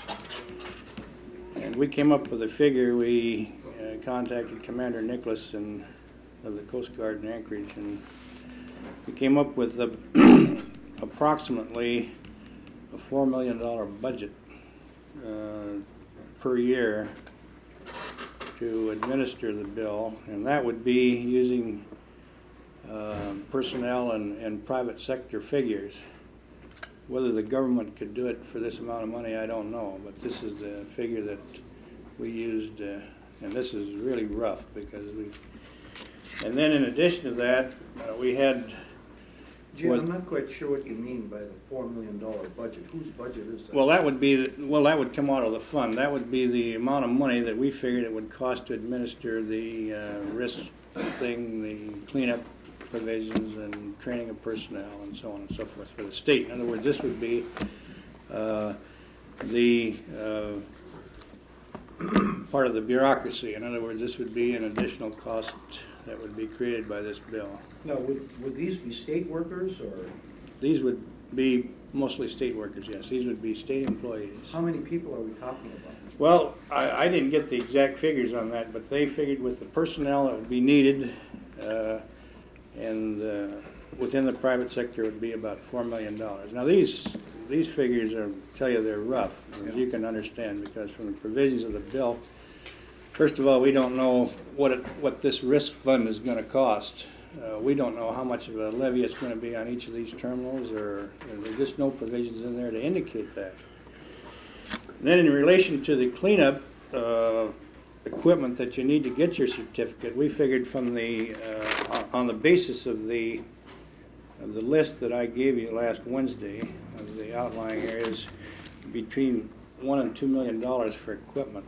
and we came up with a figure. We uh, contacted Commander Nicholas and of the Coast Guard in Anchorage, and we came up with a, approximately a four million dollar budget uh, per year to administer the bill, and that would be using uh, personnel and, and private sector figures. Whether the government could do it for this amount of money, I don't know, but this is the figure that we used, uh, and this is really rough because we. And then in addition to that, uh, we had. Jim, what- I'm not quite sure what you mean by the four million dollar budget. Whose budget is that? Well, that would be, the- well, that would come out of the fund. That would be the amount of money that we figured it would cost to administer the uh, risk thing, the cleanup provisions and training of personnel and so on and so forth for the state. In other words, this would be uh, the uh, part of the bureaucracy. In other words, this would be an additional cost that would be created by this bill. Now, would, would these be state workers or These would be mostly state workers, yes. These would be state employees. how many people are we talking about? Well, I, I didn't get the exact figures on that, but they figured with the personnel that would be needed uh, and uh, within the private sector would be about four million dollars. Now, these, these figures are, tell you they're rough, as you can understand, because from the provisions of the bill, first of all, we don't know what it, what this risk fund is going to cost. Uh, we don't know how much of a levy it's going to be on each of these terminals, or, or there's just no provisions in there to indicate that. And then in relation to the cleanup uh, equipment that you need to get your certificate, we figured from the, uh, on the basis of the of the list that I gave you last Wednesday of the outlying areas, between one and two million dollars for equipment.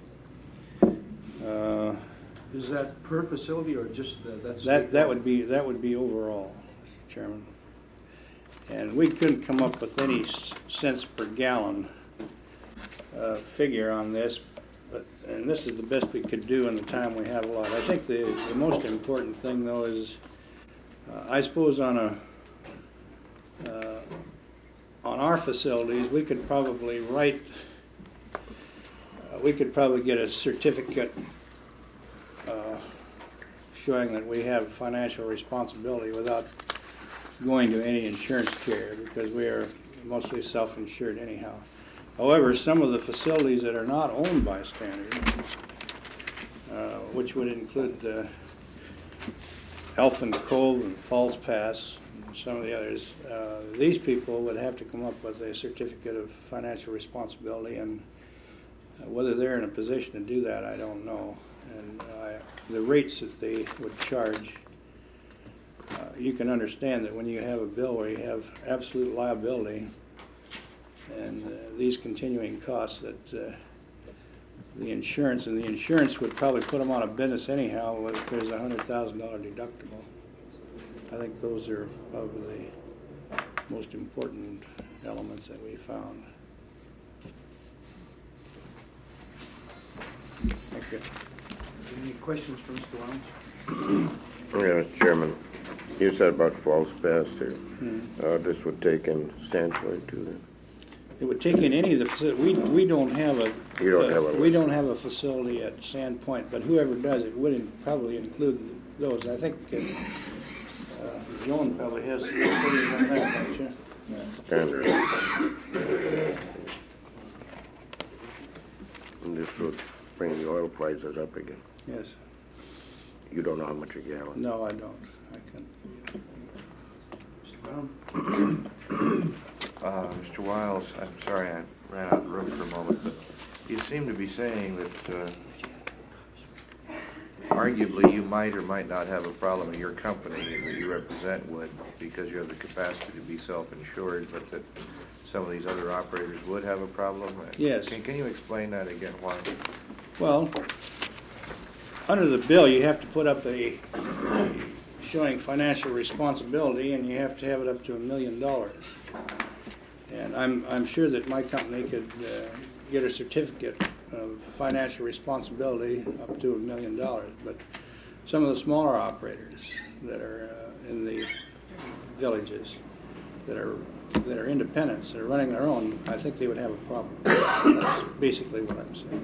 Uh, Is that per facility or just uh, that's? that that would be that would be overall, Mister Chairman. And we couldn't come up with any s- cents per gallon uh, figure on this, but and this is the best we could do in the time we have allotted. I think the the most important thing though is, uh, I suppose on a uh, on our facilities we could probably write. Uh, we could probably get a certificate uh, showing that we have financial responsibility without going to any insurance carrier, because we are mostly self-insured anyhow. However, some of the facilities that are not owned by Standard, uh, which would include uh, Elfin Cove and Falls Pass and some of the others, uh, these people would have to come up with a certificate of financial responsibility, and uh, whether they're in a position to do that, I don't know. And uh, the rates that they would charge, uh, you can understand that when you have a bill where you have absolute liability and uh, these continuing costs, that uh, the insurance, and the insurance would probably put them out of business anyhow if there's a one hundred thousand dollars deductible. I think those are probably the most important elements that we found. Thank you. Any questions for Mister Williams? Yeah, Mister Chairman, you said about Falls Pass here. Hmm. Uh, this would take in Sandpoint too then? It would take in any of the facilities. We, we don't have a, You don't uh, have a we list. don't have a facility at Sandpoint, but whoever does it would in- probably include those. I think uh, uh, Joan probably has some opinion on that, don't you? Standard. And this would bring the oil prices up again. Yes. You don't know how much a gallon? No, I don't. I can. Mister Brown? Uh, Mister Wiles, I'm sorry I ran out of the room for a moment, but you seem to be saying that uh, arguably you might or might not have a problem in your company that you represent would, because you have the capacity to be self-insured, but that some of these other operators would have a problem? Yes. Can, can you explain that again? Why? Well, under the bill, you have to put up a showing financial responsibility, and you have to have it up to a million dollars. And I'm I'm sure that my company could uh, get a certificate of financial responsibility up to a million dollars. But some of the smaller operators that are uh, in the villages that are that are independents, that are running their own, I think they would have a problem. That's basically what I'm saying.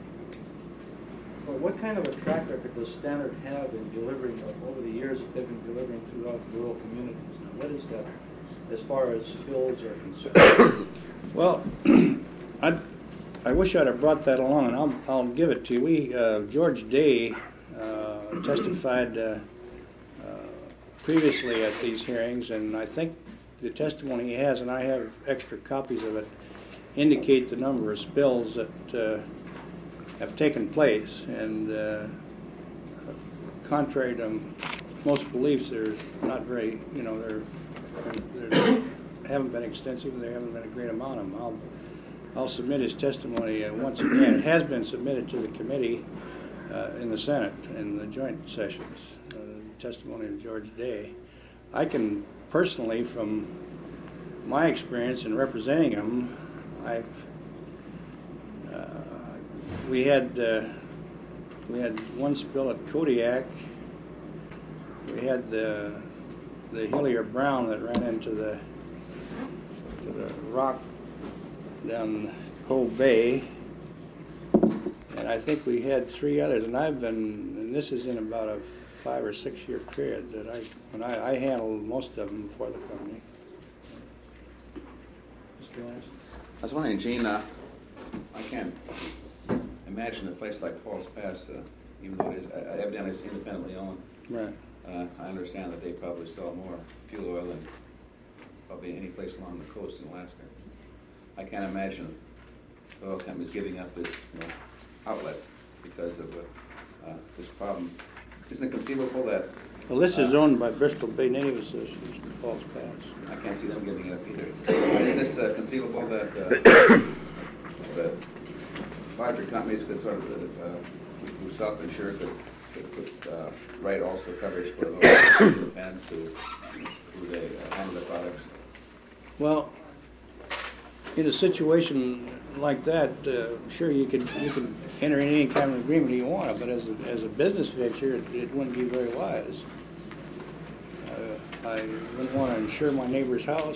Well, what kind of a track record does Standard have in delivering, uh, over the years that they've been delivering throughout the rural communities? Now, what is that as far as spills are concerned? Well, I I wish I'd have brought that along, and I'll I'll give it to you. We uh, George Day uh, testified uh, uh, previously at these hearings, and I think the testimony he has, and I have extra copies of it, indicate the number of spills that uh, have taken place. And uh, contrary to most beliefs, there's not very, you know, there there haven't been extensive, and there haven't been a great amount of them. I'll I'll submit his testimony uh, once again. It has been submitted to the committee uh, in the Senate in the joint sessions. Uh, the testimony of George Day. I can personally, from my experience in representing him, I've uh, we had uh, we had one spill at Kodiak. We had the the Hillier Brown that ran into the to the rock down Cove Bay, and I think we had three others. And I've been, and this is in about a five or six year period that I, when I, I handled most of them for the company. Mister Anderson? I was wondering, Gene, uh, I can't imagine a place like Falls Pass, uh, even though it is, uh, evidently it's independently owned. Right. Uh, I understand that they probably sell more fuel oil than probably any place along the coast in Alaska. I can't imagine oil companies giving up this, you know, outlet because of uh, uh, this problem. Isn't it conceivable that? Well, this is uh, owned by Bristol Bay Native Association, Falls Pass. I can't see them giving it up either. Is this uh, conceivable that uh, that larger companies could sort of, uh, who self-insure could, could, could uh, write also coverage for those independents who, who they uh, handle the products? Well, in a situation like that, uh, sure, you can you can enter in any kind of agreement you want, but as a, as a business venture, it, it wouldn't be very wise. Uh, I wouldn't want to insure my neighbor's house.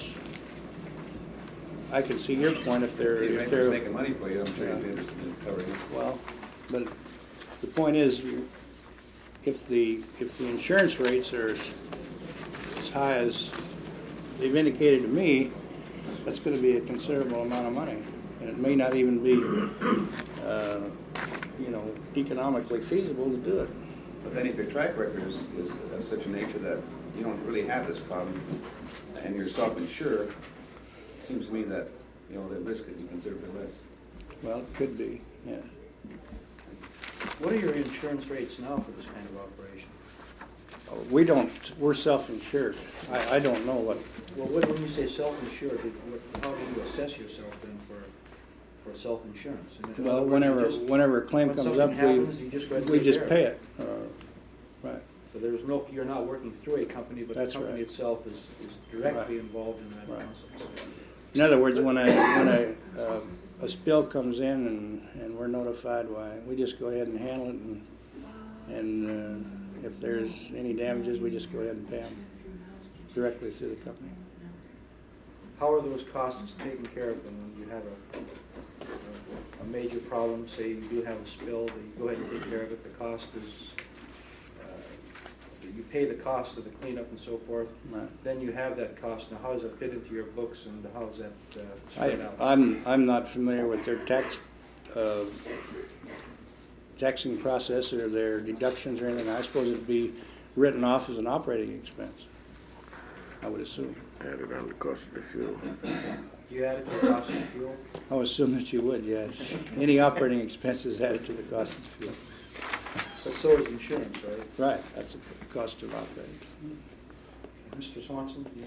I can see your point if they're If if they're they're making money for you, I'm sure yeah. you'd be interested in covering it. Well, but the point is, if the if the insurance rates are as, as high as they've indicated to me, that's going to be a considerable amount of money, and it may not even be, uh, you know, economically feasible to do it. But then if your track record is, is of such a nature that you don't really have this problem, and you're self-insured, it seems to me that, you know, the risk could be considerably less. Well, it could be, yeah. What are your insurance rates now for this kind of operation? Uh, We don't, we're self-insured. I, I don't know what, Well, what- when you say self-insured, did- what- how do you assess yourself then for, for self-insurance? In other well, words, you whenever, just- whenever a claim when comes something up, happens, you just go ahead we, and we take just care pay of it. Uh, Right. So there's no, you're not working through a company, but the That's company right. itself is, is directly Right. involved in that Right. process. In other words, when a, when a, uh, a spill comes in and, and we're notified, why, we just go ahead and handle it, and, and uh, if there's any damages, we just go ahead and pay them directly through the company. How are those costs taken care of then when you have a, a, a major problem, say you do have a spill, that you go ahead and take care of it, the cost is, uh, you pay the cost of the cleanup and so forth, Right. then you have that cost. Now, how does that fit into your books and how does that uh, spread I, out? I'm, I'm not familiar with their tax, uh, taxing process or their deductions or anything. I suppose it'd be written off as an operating expense, I would assume. Added on the cost of the fuel. Do you add it to the cost of fuel? I would assume that you would, yes. Any operating expenses added to the cost of fuel. But so is insurance, right? Right, that's the cost of operating. Mister Swanson, do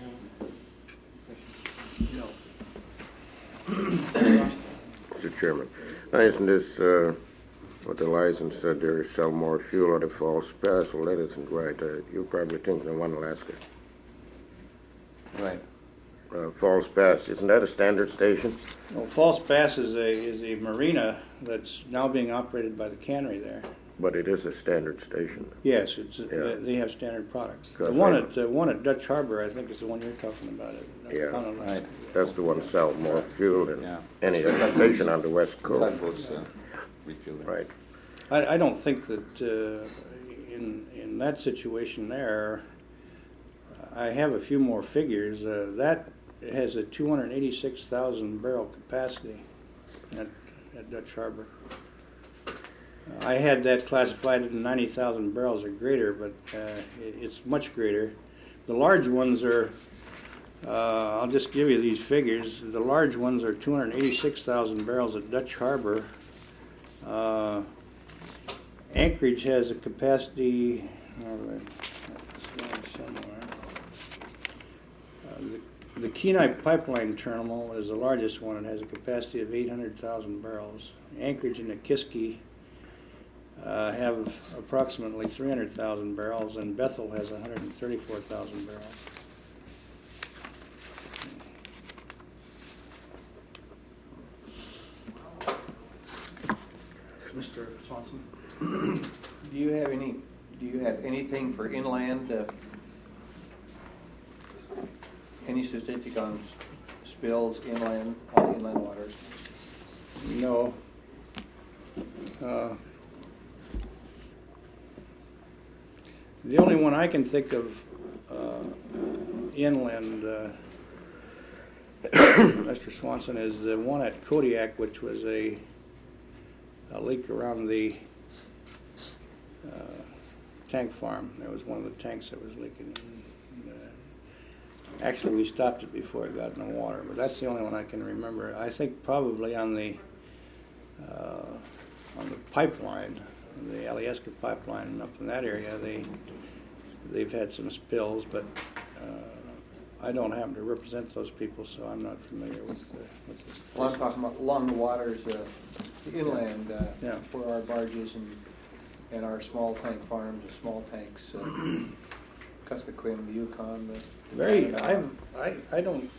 you have a question? No. Mister Chairman, now isn't this, uh, what the license said there, sell more fuel out of Falls Pass? Well, that isn't right. Uh, you're probably thinking of One Alaska. Right. Uh, Falls Pass, isn't that a standard station? Well, Falls Pass is a, is a marina that's now being operated by the cannery there. But it is a standard station. Yes, it's, Yeah. they- they have standard products. The Because one I- at, the one at Dutch Harbor, I think, is the one you're talking about. It Yeah. down on- Right. That's the one sell more fuel than Yeah. any other station on the west coast. Tugboats, uh, refuel there. Right. I, I don't think that uh, in in that situation there, I have a few more figures. Uh, that has a two hundred eighty-six thousand barrel capacity at, at Dutch Harbor. I had that classified at ninety thousand barrels or greater, but uh, it, it's much greater. The large ones are, uh, I'll just give you these figures. The large ones are two hundred eighty-six thousand barrels at Dutch Harbor. Uh, Anchorage has a capacity, oh, it's down somewhere. Uh, the, the Kenai Pipeline Terminal is the largest one. It has a capacity of eight hundred thousand barrels. Anchorage and Nikiski uh, have approximately three hundred thousand barrels, and Bethel has one hundred thirty-four thousand barrels. Mister Swanson? Do you have any, do you have anything for inland, uh, any statistic on s- spills inland, on inland waters? No. Uh, The only one I can think of uh, inland, uh, Mister Swanson, is the one at Kodiak, which was a, a leak around the uh, tank farm. There was one of the tanks that was leaking. And, uh, actually, we stopped it before it got in the water, but that's the only one I can remember. I think probably on the uh, on the pipeline, the Alyeska pipeline up in that area, they they've had some spills, but uh, I don't happen to represent those people, so I'm not familiar with the. With the Well, I'm talking about along the waters, uh, the inland, uh, Yeah. where our barges and and our small tank farms, the small tanks, uh, Kuskokwim, the Yukon. The Very, Canada. I, I, I don't,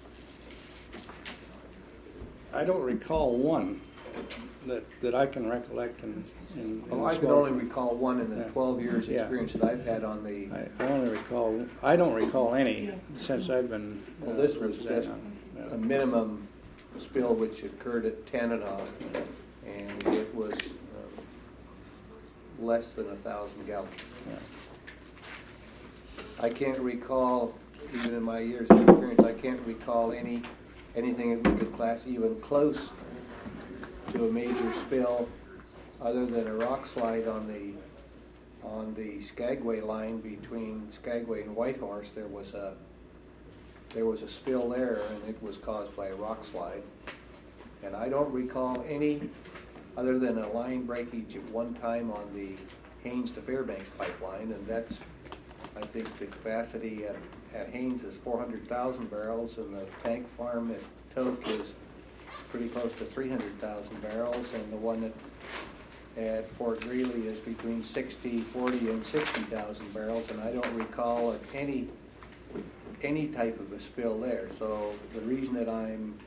I don't recall one that, that I can recollect in, in. in Well, I can small- only recall one in the Yeah. twelve years Yeah. experience that I've had on the, I, I only recall, I don't recall any since I've been. well, uh, this was just representing them. a minimum spill which occurred at Tanana, and it was um, less than a thousand gallons. Yeah. I can't recall, even in my years of experience, I can't recall any, anything that we could class even close to a major spill, other than a rock slide on the, on the Skagway line between Skagway and Whitehorse. There was a, there was a spill there, and it was caused by a rock slide. And I don't recall any, other than a line breakage at one time on the Haines to Fairbanks pipeline, and that's, I think the capacity at, at Haines is four hundred thousand barrels, and the tank farm at Toke is pretty close to three hundred thousand barrels, and the one at, at Fort Greely is between sixty, forty, and sixty thousand barrels, and I don't recall of any, any type of a spill there. So the reason that I'm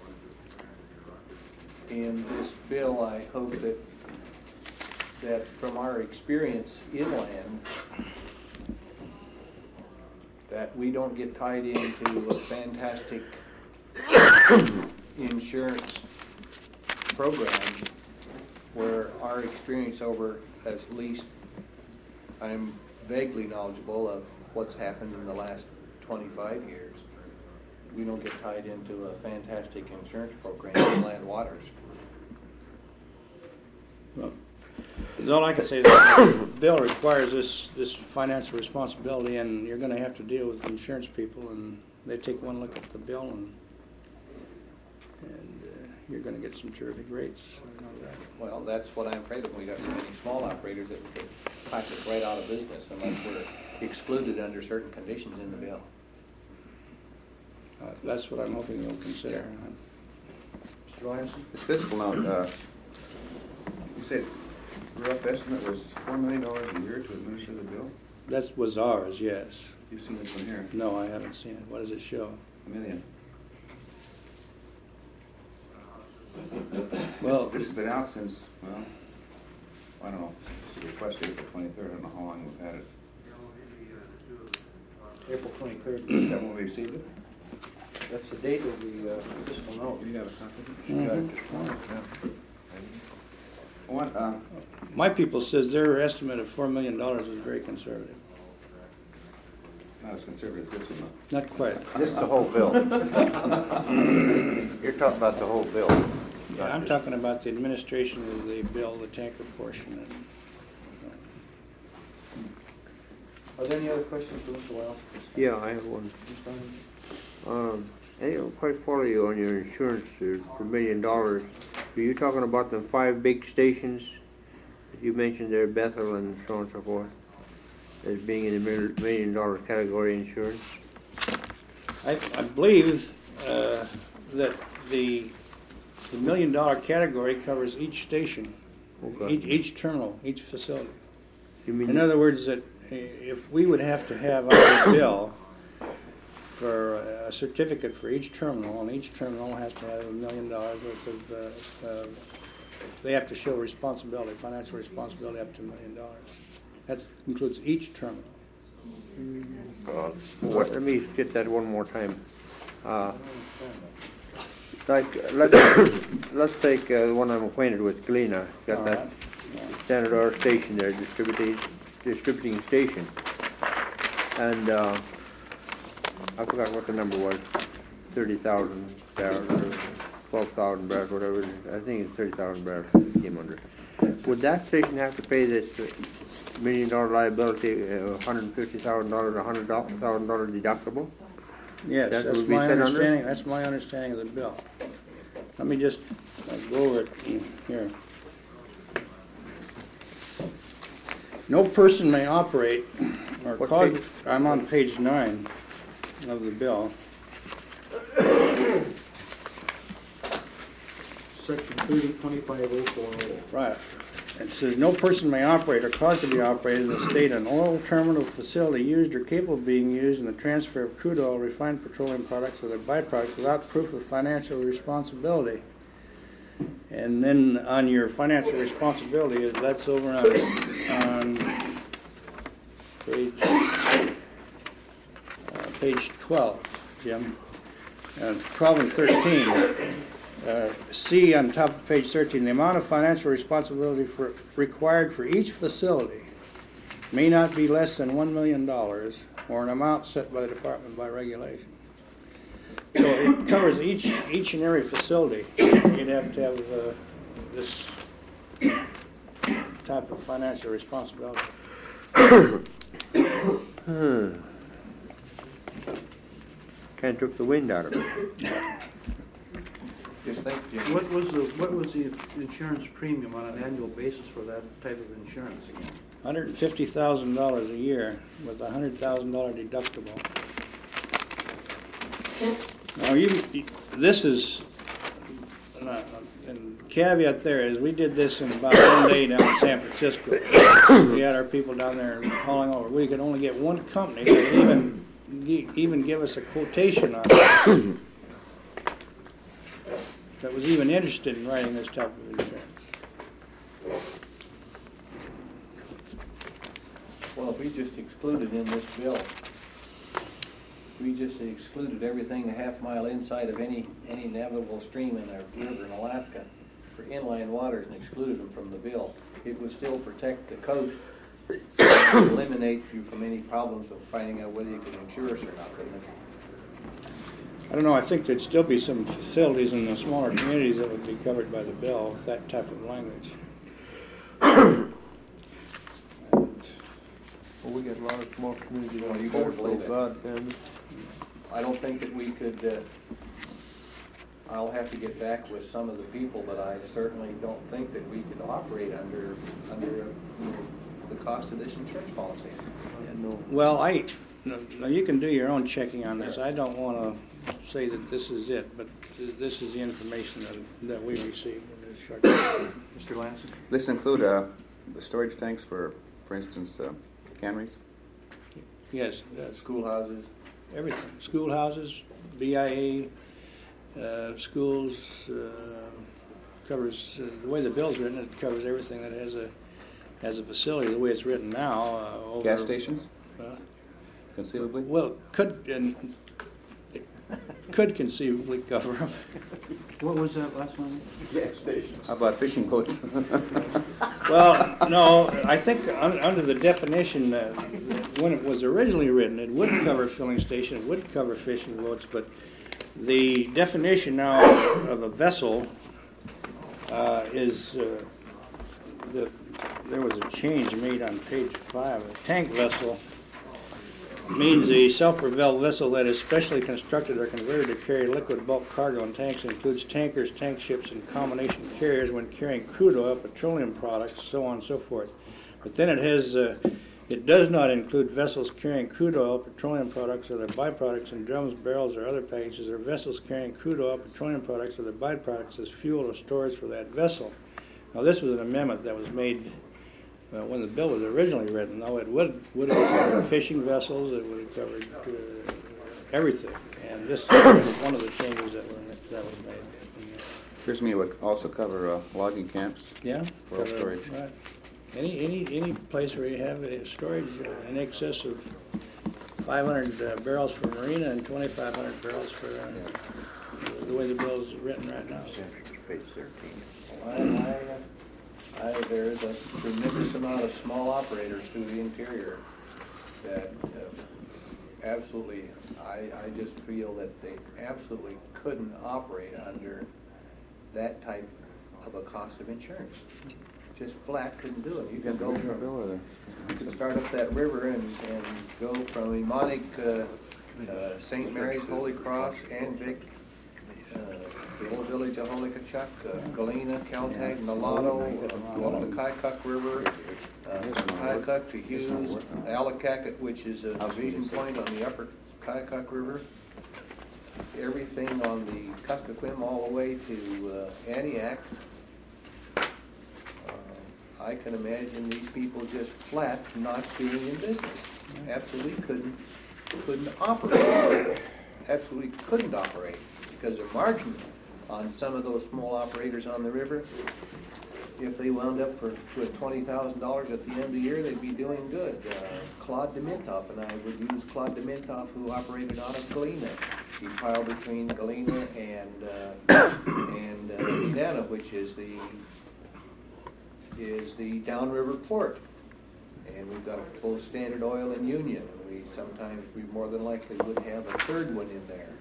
in this bill, I hope that, that from our experience inland, that we don't get tied into a fantastic insurance program where our experience over, at least I'm vaguely knowledgeable of what's happened in the last twenty-five years. We don't get tied into a fantastic insurance program in land waters. Well, that's all I can say is that the bill requires this, this financial responsibility, and you're gonna have to deal with insurance people, and they take one look at the bill, and, and uh, you're gonna get some terrific rates. I know that. Well, that's what I'm afraid of. We got so many small operators that could class us right out of business unless we're excluded under certain conditions in the bill. Uh, that's what I'm hoping you'll consider. Mister Eliason? This fiscal note, uh, you said the rough estimate was four million dollars a year to administer the bill? That was ours, yes. You've seen this one here? No, I haven't seen it. What does it show? A million. Well, This, this has been out since, well, I don't know, it's requested April twenty-third, I don't know how long we've had it. April twenty-third. Is that when we received it? That's the date of the uh, fiscal note. You got a copy of it? Mhm. Got it this morning, yeah. What, uh, my people says their estimate of four million dollars is very conservative. not as conservative as this one, Not quite. This is the whole bill. You're talking about the whole bill. Yeah, I'm talking about the administration of the bill, the tanker portion. And, Are there any other questions for Mister Wiles? Yeah, I have one. Um, I don't quite follow you on your insurance uh, for million dollars. Are you talking about the five big stations that you mentioned there, Bethel and so on and so forth, as being in the mil- million dollar category insurance? I, I believe uh, that the, the million dollar category covers each station, Okay. each, each terminal, each facility. You mean In other words, that i- if we would have to have on the bill for a certificate for each terminal, and each terminal has to have a million dollars worth of, uh, uh, they have to show responsibility, financial responsibility up to a million dollars. That includes each terminal. Uh, what, let me get that one more time. Uh, like, let's, let's take uh, the one I'm acquainted with, Galena. Got All that right. Yeah. Standard Oil station there, distributed. distributing station. And, uh, I forgot what the number was, thirty thousand barrels or twelve thousand barrels, whatever it is. I think it's thirty thousand barrels it came under. Would that station have to pay this uh, million dollar liability, uh, one hundred fifty thousand dollars, one hundred thousand dollar deductible? Yes, That that's would be my set under? understanding, that's my understanding of the bill. Let me just uh, go over it here. No person may operate or What cause, page? I'm on page nine of the bill. Section thirty twenty-five oh four oh. Right. It says, no person may operate or cause to be operated in the state an oil terminal facility used or capable of being used in the transfer of crude oil, refined petroleum products, or their byproducts without proof of financial responsibility. And then on your financial responsibility, that's over on, on page, uh, page twelve, Jim. Uh, twelve and thirteen. Uh, C on top of page thirteen, the amount of financial responsibility for, required for each facility may not be less than one million dollars or an amount set by the department by regulation. So it covers each each and every facility. You'd have to have uh, this type of financial responsibility. Hmm. Kind of took the wind out of it. Just think, Jim. What was the, what was the insurance premium on an annual basis for that type of insurance again? one hundred fifty thousand dollars a year with a one hundred thousand dollar deductible. Now, you, you- this is, uh, and caveat there is, we did this in about one day down in San Francisco. We had our people down there hauling over. We could only get one company that would even, gi- even give us a quotation on it, that was even interested in writing this type of insurance. Well, if we just excluded in this bill, if we just excluded everything a half mile inside of any, any navigable stream in a river in Alaska for inland waters and excluded them from the bill, it would still protect the coast and eliminate you from any problems of finding out whether you can insure us or not, couldn't it? I don't know, I think there'd still be some facilities in the smaller communities that would be covered by the bill, with that type of language. Well, we got a lot of small communities Well, on you the better coast, believe oh it. God, and I don't think that we could, uh, I'll have to get back with some of the people, but I certainly don't think that we could operate under, under uh, you know, the cost of this insurance policy. Well, I, no, no, you can do your own checking on this. I don't want to say that this is it, but th- this is the information that, that we received in this short. Mister Lance? This include uh, the storage tanks for, for instance, uh, canneries? Yes, that's Schoolhouses. everything. Schoolhouses, B I A, uh, schools, uh, covers, uh, the way the bill's written, it covers everything that has a, has a facility, the way it's written now. Uh, over, Gas stations, Uh, conceivably? well, could, and it could conceivably cover them. What was that last one? Gas stations. How about fishing boats? Well, no, I think un- under the definition, uh, when it was originally written, it would cover filling station, it would cover fishing boats, but the definition now of a vessel uh, is, uh, the, there was a change made on page five. A tank vessel means a self-propelled vessel that is specially constructed or converted to carry liquid bulk cargo in tanks. It includes tankers, tank ships, and combination carriers when carrying crude oil, petroleum products, so on and so forth. But then it has, uh, it does not include vessels carrying crude oil, petroleum products, or their byproducts in drums, barrels, or other packages, or vessels carrying crude oil, petroleum products, or their byproducts as fuel or storage for that vessel. Now, this was an amendment that was made Uh, when the bill was originally written. Though it would would have covered fishing vessels, it would have covered uh, everything, and this was one of the changes that were that was made. Appears to me it would also cover uh, logging camps. Yeah, For cover- storage. Right. Any any any place where you have uh, storage uh, in excess of five hundred uh, barrels for marina and twenty-five hundred barrels for uh, the way the bill is written right now. Page thirteen. I, I, uh, I, there is a tremendous amount of small operators through the interior that uh, absolutely, I, I just feel that they absolutely couldn't operate under that type of a cost of insurance. Just flat couldn't do it. You can go from, you can start up that river and, and go from Emonic, uh, uh, Saint Mary's, Holy Cross, Anvik, uh, the old village of Holy Kachuk, uh, Galena, Caltag, Nolado, uh, go up the Kaikuk River, uh, from Kaikuk to Hughes, Alakakat, which is a division point on the upper Kaikuk River, everything on the Kuskokwim all the way to uh, Antioch. Uh, I can imagine these people just flat not being in business. Absolutely couldn't, couldn't operate. Absolutely couldn't operate because their margin on some of those small operators on the river, if they wound up for with twenty thousand dollars at the end of the year, they'd be doing good. Uh, Claude Demintoff, and I would use Claude Demintoff, who operated out of Galena. He piled between Galena and uh, and uh, Medina, which is the is the downriver port. And we've got both Standard Oil and Union, and we sometimes we more than likely would have a third one in there.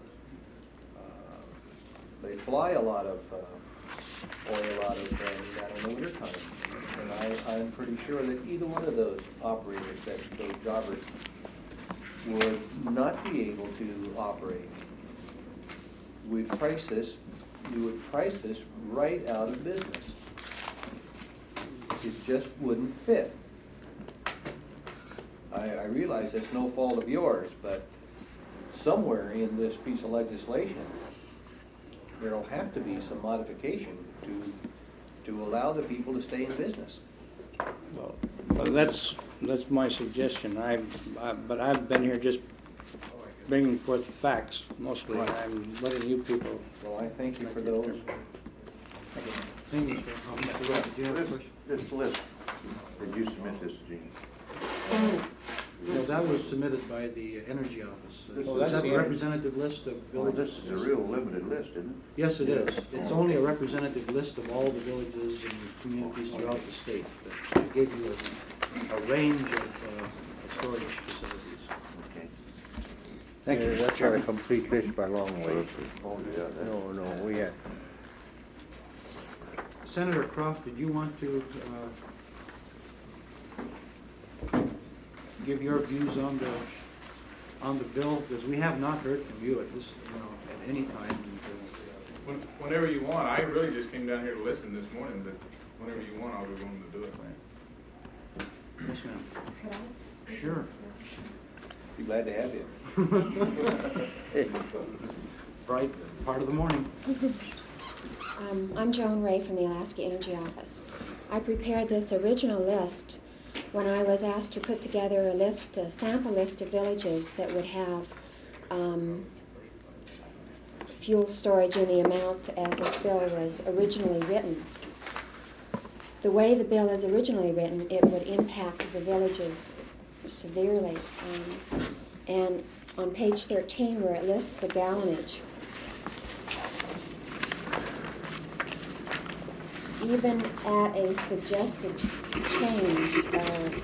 Uh, they fly a lot of uh, oil out of uh, in the winter time, and I, I'm pretty sure that either one of those operators, that those jobbers, would not be able to operate. We'd price this, we would price this right out of business. It just wouldn't fit. I, I realize that's no fault of yours, but somewhere in this piece of legislation, there'll have to be some modification to to allow the people to stay in business. Well, well, that's, that's my suggestion. I, I, but I've been here just bringing forth the facts mostly. Right. I'm letting you people. Well, I thank you for those. Thank you, sir. Oh, Mister Roth, did you have a This, question? this list, did you submit this, Gene? No, that was submitted by the Energy Office. Uh, This Is is that the- a representative list of Well, villages? this is a real limited list, isn't it? Yes, it is. It's only a representative list of all the villages and communities throughout the state. That gave you a, a range of uh, storage facilities. Okay. Thank you, Yeah, Mister That's not a Chairman. complete list by long ways. Oh, yeah. that- No, no, we had, Senator Croft, did you want to uh, give your views on the on the bill? Because we have not heard from you at this, you know, at any time. And, uh, When- Whenever you want. I really just came down here to listen this morning, but whenever you want, I'll be willing to do it, man. yes, ma'am. Could I speak? Sure. Be glad to have you. Bright part of the morning. Um, I'm Joan Ray from the Alaska Energy Office. I prepared this original list when I was asked to put together a list, a sample list of villages that would have um, fuel storage in the amount as this bill was originally written. The way the bill is originally written, it would impact the villages severely. Um, and on page thirteen, where it lists the gallonage, even at a suggested change of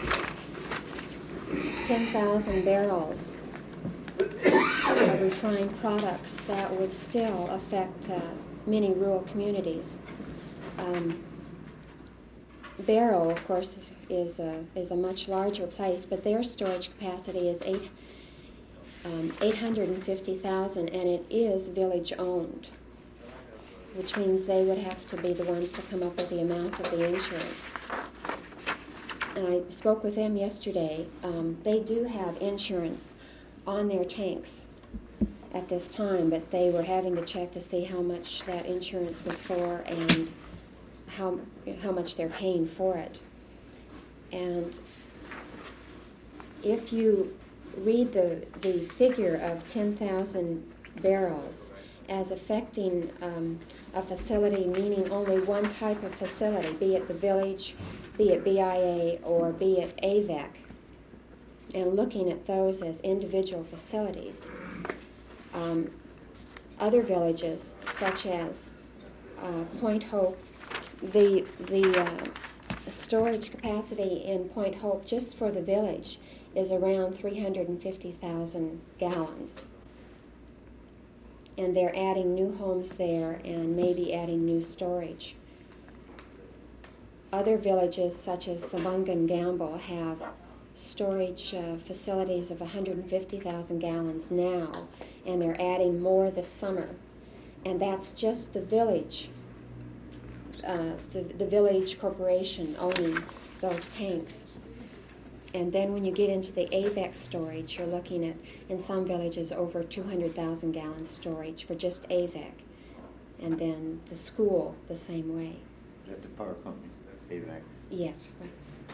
ten thousand barrels of refined products, that would still affect uh, many rural communities. Um, Barrow, of course, is a, is a much larger place, but their storage capacity is eight, um, eight hundred fifty thousand, and it is village-owned, which means they would have to be the ones to come up with the amount of the insurance. And I spoke with them yesterday. Um, they do have insurance on their tanks at this time, but they were having to check to see how much that insurance was for and how how much they're paying for it. And if you read the the figure of ten thousand barrels as affecting um, a facility, meaning only one type of facility, be it the village, be it B I A, or be it A V E C, and looking at those as individual facilities, um, other villages such as uh, Point Hope, the, the uh, storage capacity in Point Hope, just for the village, is around three hundred fifty thousand gallons. And they're adding new homes there and maybe adding new storage. Other villages, such as Sabunga and Gamble, have storage uh, facilities of one hundred fifty thousand gallons now, and they're adding more this summer. And that's just the village, uh, the, the village corporation owning those tanks. And then when you get into the A V E C storage, you're looking at, in some villages, over two hundred thousand gallon storage for just A V E C. And then the school, the same way. Is that the power company, A V E C? Yes, right.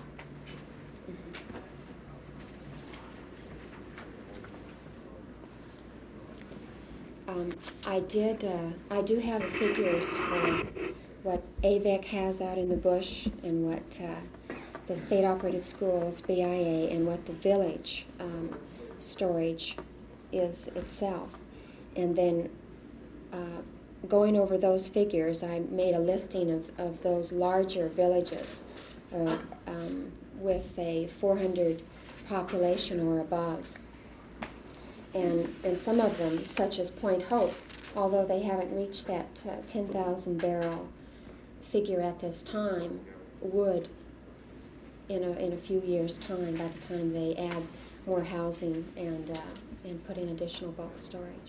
Um, I did, uh, I do have the figures for what A V E C has out in the bush and what uh, the state operated schools, B I A, and what the village um, storage is itself. And then uh, going over those figures, I made a listing of, of those larger villages uh, um, with a four hundred population or above. And, and some of them, such as Point Hope, although they haven't reached that uh, ten thousand barrel figure at this time, would in a, in a few years' time, by the time they add more housing and, uh, and put in additional bulk storage.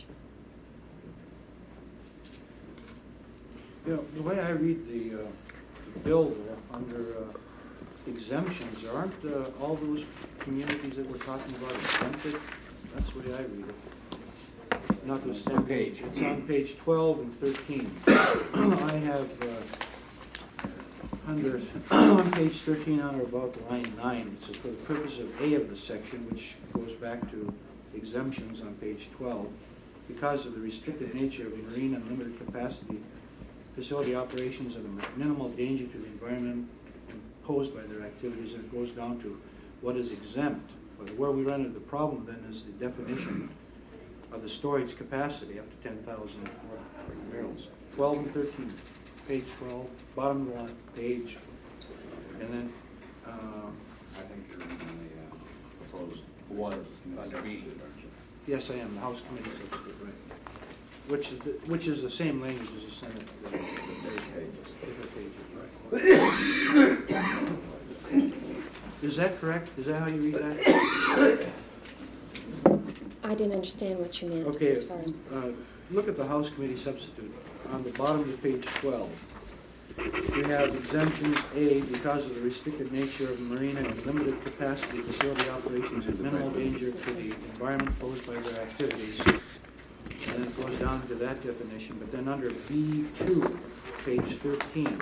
You know, the way I read the, uh, the bill there, under uh, exemptions, aren't uh, all those communities that we're talking about exempted? That's the way I read it. Notwithstanding, Page. it's on page twelve and thirteen. I have uh, under on page thirteen, on or about line nine, it says for the purpose of A of the section, which goes back to exemptions on page twelve, because of the restricted nature of the marine and limited capacity facility operations and the minimal danger to the environment imposed by their activities, and it goes down to what is exempt. But where we run into the problem then is the definition of the storage capacity up to ten thousand barrels. twelve and thirteen, page twelve, bottom of the line, page, and then, um, I think you're in the uh, proposed One under B. yes, I am, the House Committee Substitute, right. Which is, the, which is the same language as the Senate. uh, Different pages, right. Is that correct? Is that how you read that? I didn't understand what you meant Okay, as far as... uh, look at the House Committee Substitute. On the bottom of page twelve, we have exemptions A, because of the restricted nature of marine and limited capacity facility operations and minimal danger to the environment posed by their activities. And then it goes down to that definition. But then under B two, page thirteen,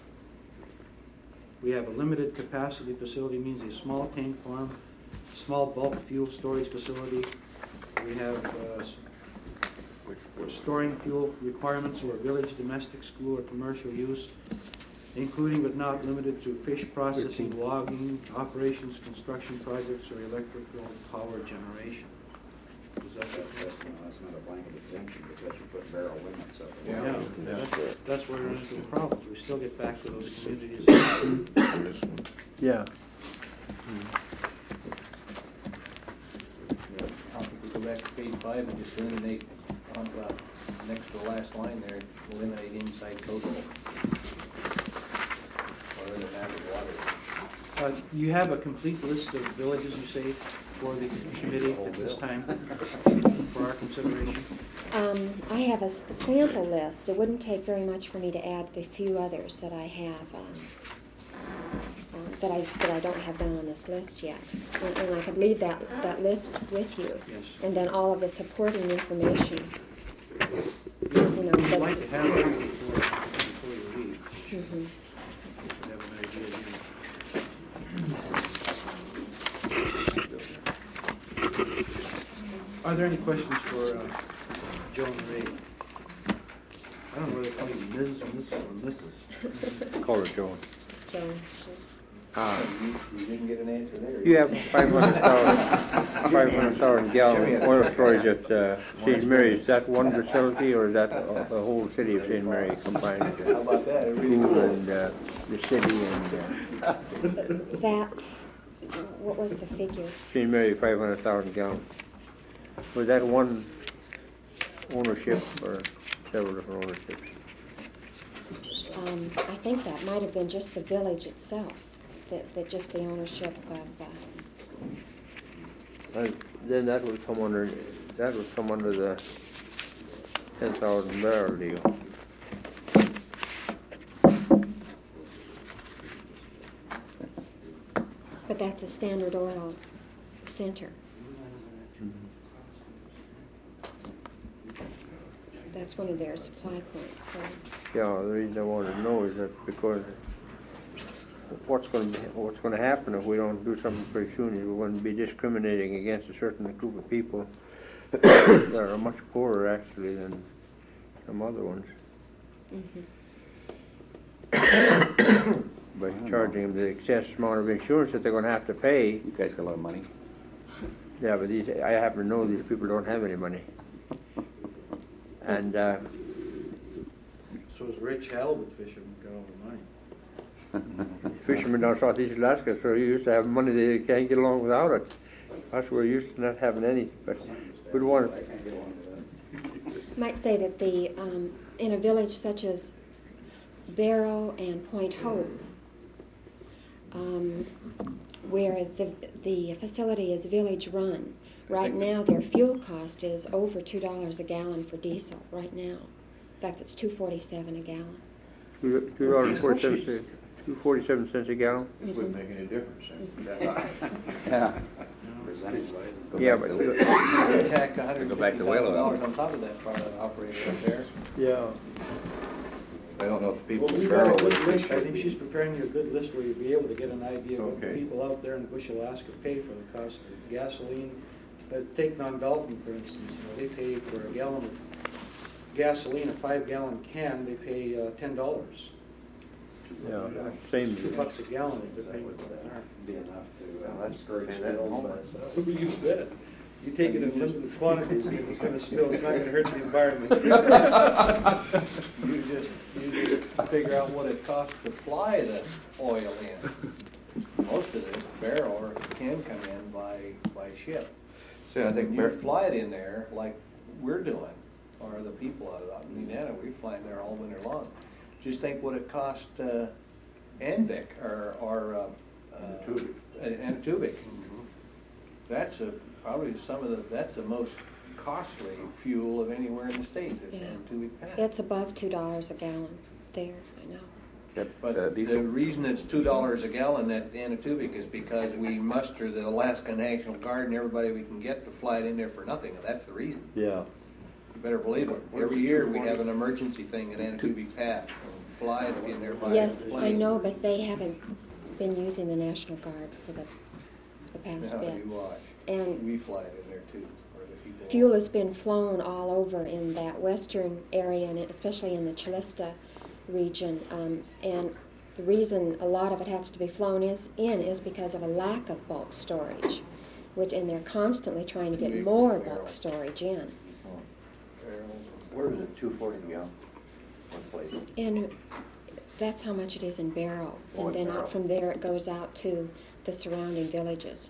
we have a limited capacity facility, means a small tank farm, small bulk fuel storage facility. We have uh, for storing fuel requirements or village, domestic, school, or commercial use, including but not limited to fish processing, logging, operations, construction projects, or electrical power generation. Is that That's, that's, no, that's not a blanket exemption because you put barrel limits up. Yeah, there. that's, that's where we're into the problems. We still get back to those communities. Yeah. If we go back to page five and just eliminate, on the, next to the last line there, eliminate inside total. Or other than average water. Uh, you have a complete list of villages, you say, for the committee at this time, for our consideration? Um, I have a s- sample list. It wouldn't take very much for me to add the few others that I have, um, uh, that I that I don't have done on this list yet. And, and I could leave that that list with you. Yes. And then all of the supporting information. You know, We'd the- like to have that before, before you leave. Mhm. To have an idea, you know. Are there any questions for uh, Joe and Ray? I don't know whether to call you Miz, Miss, or Missus Call her Joan. Joan. Uh, You you didn't get an answer there. You have five hundred thousand, five hundred thousand gallon oil storage at uh, Saint Mary. Is that one facility or is that uh, the whole city of Saint Mary combined? How about that? It really Pool cool. and uh, the city and uh, That, what was the figure? Saint Mary, five hundred thousand gallons. Was that one ownership or several different ownerships? Um, I think that might have been just the village itself, that, that just the ownership of, uh, Uh, Then that would come under, that would come under the ten thousand barrel deal. but that's a Standard Oil center. That's one of their supply points, so. Yeah, the reason I wanted to know is that because what's going to be, what's going to happen if we don't do something pretty soon is we're going to be discriminating against a certain group of people that are much poorer actually than some other ones Mhm. by charging them the excess amount of insurance that they're going to have to pay. You guys got a lot of money. Yeah, but these, I happen to know these people don't have any money. And uh, So is Rich halibut fisherman got all the money. fishermen down southeast Alaska, so you used to have money they can't get along without it. Us, we're used to not having any, but we'd want to. Might say that the, um, in a village such as Barrow and Point Hope, um, where the, the facility is village-run, right now their fuel cost is over two dollars a gallon for diesel, right now. In fact, it's two forty-seven a gallon. Two two dollars and forty-seven cents, two forty-seven cents a gallon. It wouldn't make any difference. Yeah. Percentage-wise. it's go Yeah, back but to- Tack a hundred Go and back fifty to thousand whaling. dollars on top of that for the operator up there. Yeah. I don't know if the people Well, in we've got a Barrow good would list, I appreciate think it. she's preparing you a good list where you'll be able to get an idea of what the Okay. people out there in Bush, Alaska pay for the cost of gasoline. Uh, take non-Dalton, for instance, you know, they pay for a gallon of gasoline, a five-gallon can, they pay uh, ten dollars. Yeah, same. Two bucks a gallon if they're paying for that. Be enough to uh, Well, that's discourage paying that spills, home. but You bet. You take it in limited quantities, and if it's gonna spill, it's not gonna hurt the environment. You just, you just figure out what it costs to fly the oil in. Most of this barrel or can come in by, by ship. See, I think You Bar- fly it in there like we're doing, or the people out of Indiana, we fly in there all winter long. Just think what it cost, uh, Anvik, or, or, uh, uh, and Antubic. That's a, probably some of the, that's the most costly fuel of anywhere in the state, is Yeah. Antubic Pass. It's above two dollars a gallon there, I know. Is that, But uh, the diesel? reason it's two dollars a gallon at Anatubic is because we muster the Alaska National Guard and everybody we can get to fly it in there for nothing, and that's the reason. Yeah. You better believe it. Every year, we have an emergency thing at Anatubic Pass, and fly it in there by Yes, plane. I know, but they haven't been using the National Guard for the, the past Now, bit. you watch. And We fly it in there too, or the people. fuel has been flown all over in that western area, and especially in the Chalista region. Um, and the reason a lot of it has to be flown is in is because of a lack of bulk storage, which and they're constantly trying to get more bulk storage in. Where is it, two forty a gallon? One place. And that's how much it is in Barrow. Oh, And in then Barrow. out from there, it goes out to the surrounding villages.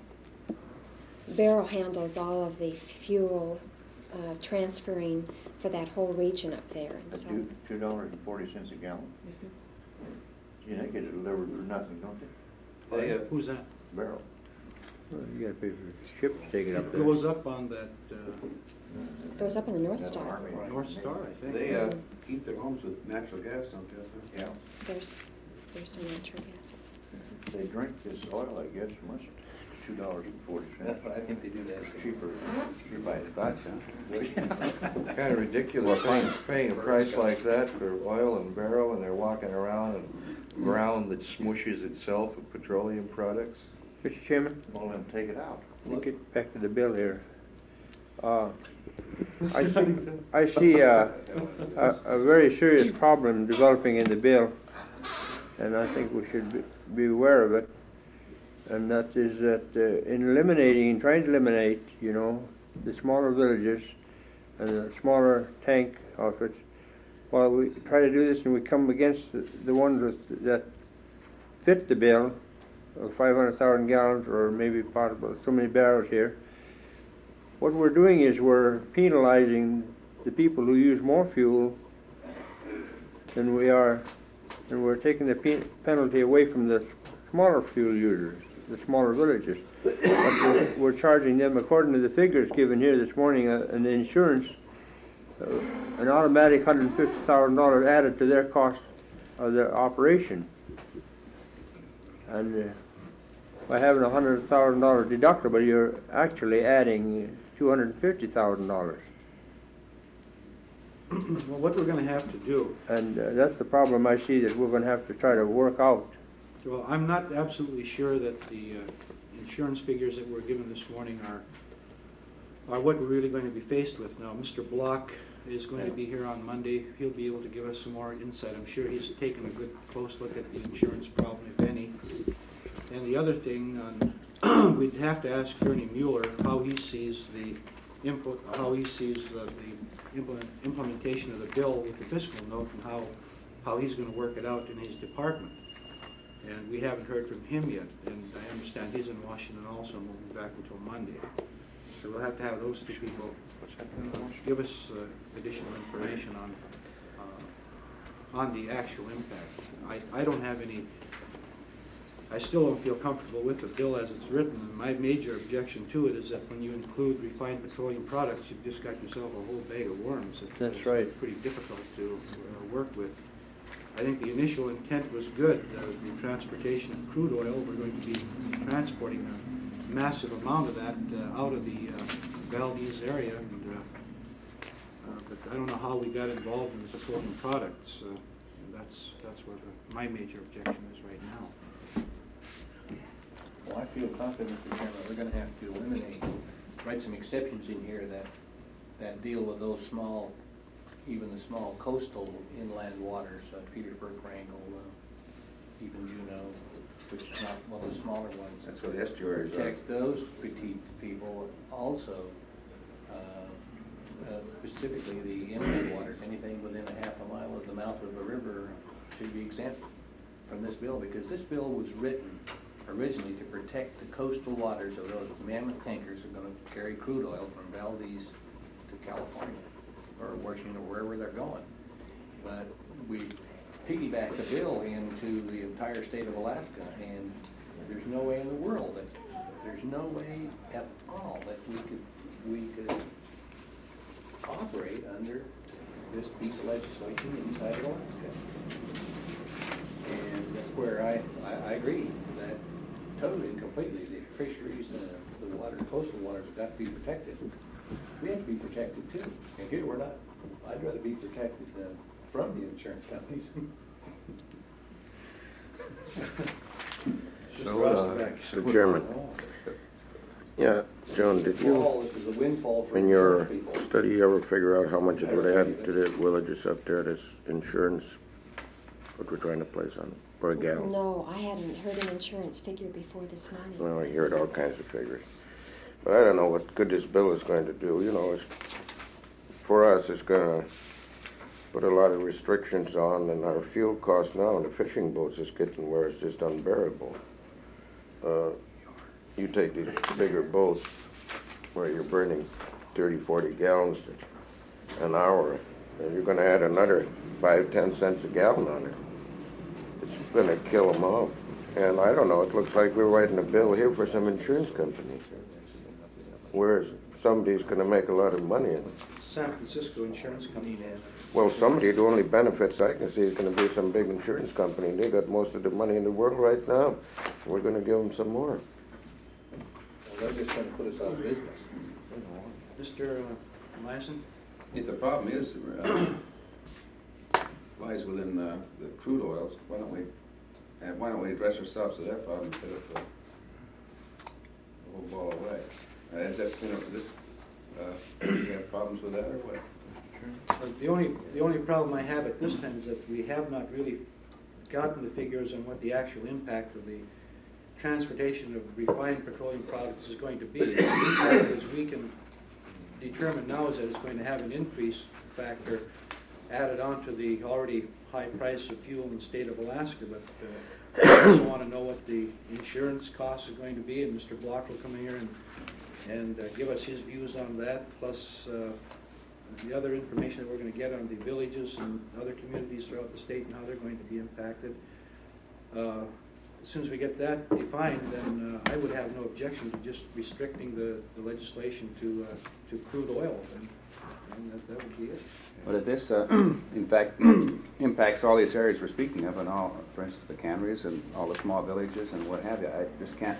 Barrow handles all of the fuel uh, transferring for that whole region up there. And But so, two, two dollars and forty cents a gallon? Mhm. Gee, they get it delivered for nothing, don't they? They, uh, who's that? Barrel. Well, you gotta pay for ships to take it up It there. goes up on that, uh, it goes up in the North That's Star. Army. North Star, I think. They, uh, heat their homes with natural gas, don't they? Yeah. There's, there's some natural gas. They drink this oil, I guess, must, two dollars and forty cents. I think they do that. It's cheaper, cheaper by Scotch, huh? kind of ridiculous paying, paying a price like that for oil and barrel, and they're walking around in ground that smushes itself with petroleum products. Mister Chairman, Well, then take it out. let's get back to the bill here. Uh, I see, I see uh, a, a very serious problem developing in the bill. and I think we should be, be aware of it. And that is that uh, in eliminating, trying to eliminate, you know, the smaller villages and the smaller tank outfits, while we try to do this and we come against the, the ones with, that fit the bill of five hundred thousand gallons or maybe possible so many barrels here, what we're doing is we're penalizing the people who use more fuel than we are, and we're taking the pe penalty away from the smaller fuel users, the smaller villages. But we're, we're charging them, according to the figures given here this morning, uh, an insurance, uh, an automatic one hundred fifty thousand dollars added to their cost of their operation. And uh, by having a one hundred thousand dollars deductible, you're actually adding two hundred fifty thousand dollars. Well, what we're going to have to do, And uh, that's the problem I see that we're going to have to try to work out. well, I'm not absolutely sure that the uh, insurance figures that were given this morning are are what we're really going to be faced with now. Mister Block is going to be here on Monday. He'll be able to give us some more insight. I'm sure he's taken a good close look at the insurance problem, if any. And the other thing, um, we'd have to ask Bernie Mueller how he sees the input, how he sees uh, the implement, implementation of the bill with the fiscal note, and how how he's going to work it out in his department. And we haven't heard from him yet. And I understand he's in Washington also, and won't be back until Monday. So we'll have to have those two people uh, give us uh, additional information on uh, on the actual impact. I, I don't have any, I still don't feel comfortable with the bill as it's written, and my major objection to it is that when you include refined petroleum products, you've just got yourself a whole bag of worms. It- That's it's right. pretty difficult to uh, work with. I think the initial intent was good. Uh, the transportation of crude oil, we're going to be transporting a massive amount of that uh, out of the uh, Valdez area, and, uh, uh, but I don't know how we got involved in the petroleum products. Uh, and that's that's where the, my major objection is right now. Well, I feel confident, Mister Chairman, we're gonna have to eliminate, write some exceptions in here that, that deal with those small, even the small coastal inland waters, uh, Petersburg, Wrangell, uh, even Juneau, which is not one of the smaller ones. That's what the estuaries are. Protect those petite people also, uh, uh, specifically the inland waters, anything within a half a mile of the mouth of a river should be exempt from this bill, because this bill was written originally to protect the coastal waters of those mammoth tankers who are going to carry crude oil from Valdez to California or Washington or wherever they're going. But we piggyback the bill into the entire state of Alaska, and there's no way in the world that, there's no way at all that we could, we could operate under this piece of legislation inside of Alaska. And that's where I, I, I agree that totally and completely the fisheries and the water, coastal waters have got to be protected. We have to be protected too. And here we're not. I'd rather be protected than from the insurance companies. So, uh, Mister Chairman, yeah, Joan, did Wall, you, this is a windfall for in your people. study, ever figure out how much it would add to the villages up there, this insurance, what we're trying to place on it, per gallon? No, I hadn't heard an insurance figure before this morning. Well, I heard all kinds of figures. But I don't know what good this bill is going to do. You know, it's, for us, it's going to put a lot of restrictions on, and our fuel costs now in the fishing boats is getting where it's just unbearable. Uh, you take these bigger boats where you're burning thirty, forty gallons an hour, and you're going to add another five, ten cents a gallon on it. It's going to kill them off. And I don't know, it looks like we're writing a bill here for some insurance company, where somebody's going to make a lot of money in it. San Francisco Insurance Company. Well, somebody, the only benefits I can see is going to be some big insurance company. They got most of the money in the world right now. We're going to give them some more. Well, they're just going to put us out of business. Mister Lassen? Yeah, the problem is, uh, lies within uh, the crude oils. Why don't we, and why don't we address ourselves to that problem instead of uh, the whole ball away? Uh, is that, you know, this, uh, do you have problems with that or what? Uh, The only, the only problem I have at this time is that we have not really gotten the figures on what the actual impact of the transportation of refined petroleum products is going to be. The impact as we can determine now is that it's going to have an increase factor added on to the already high price of fuel in the state of Alaska. But uh, I also want to know what the insurance costs are going to be, and Mister Block will come in here and, and uh, give us his views on that, plus uh, the other information that we're going to get on the villages and other communities throughout the state and how they're going to be impacted. Uh, as soon as we get that defined, then uh, I would have no objection to just restricting the, the legislation to uh, to crude oil, and, and that, that would be it. But if this, uh, in fact, impacts all these areas we're speaking of, and all, for instance, the canneries and all the small villages and what have you, I just can't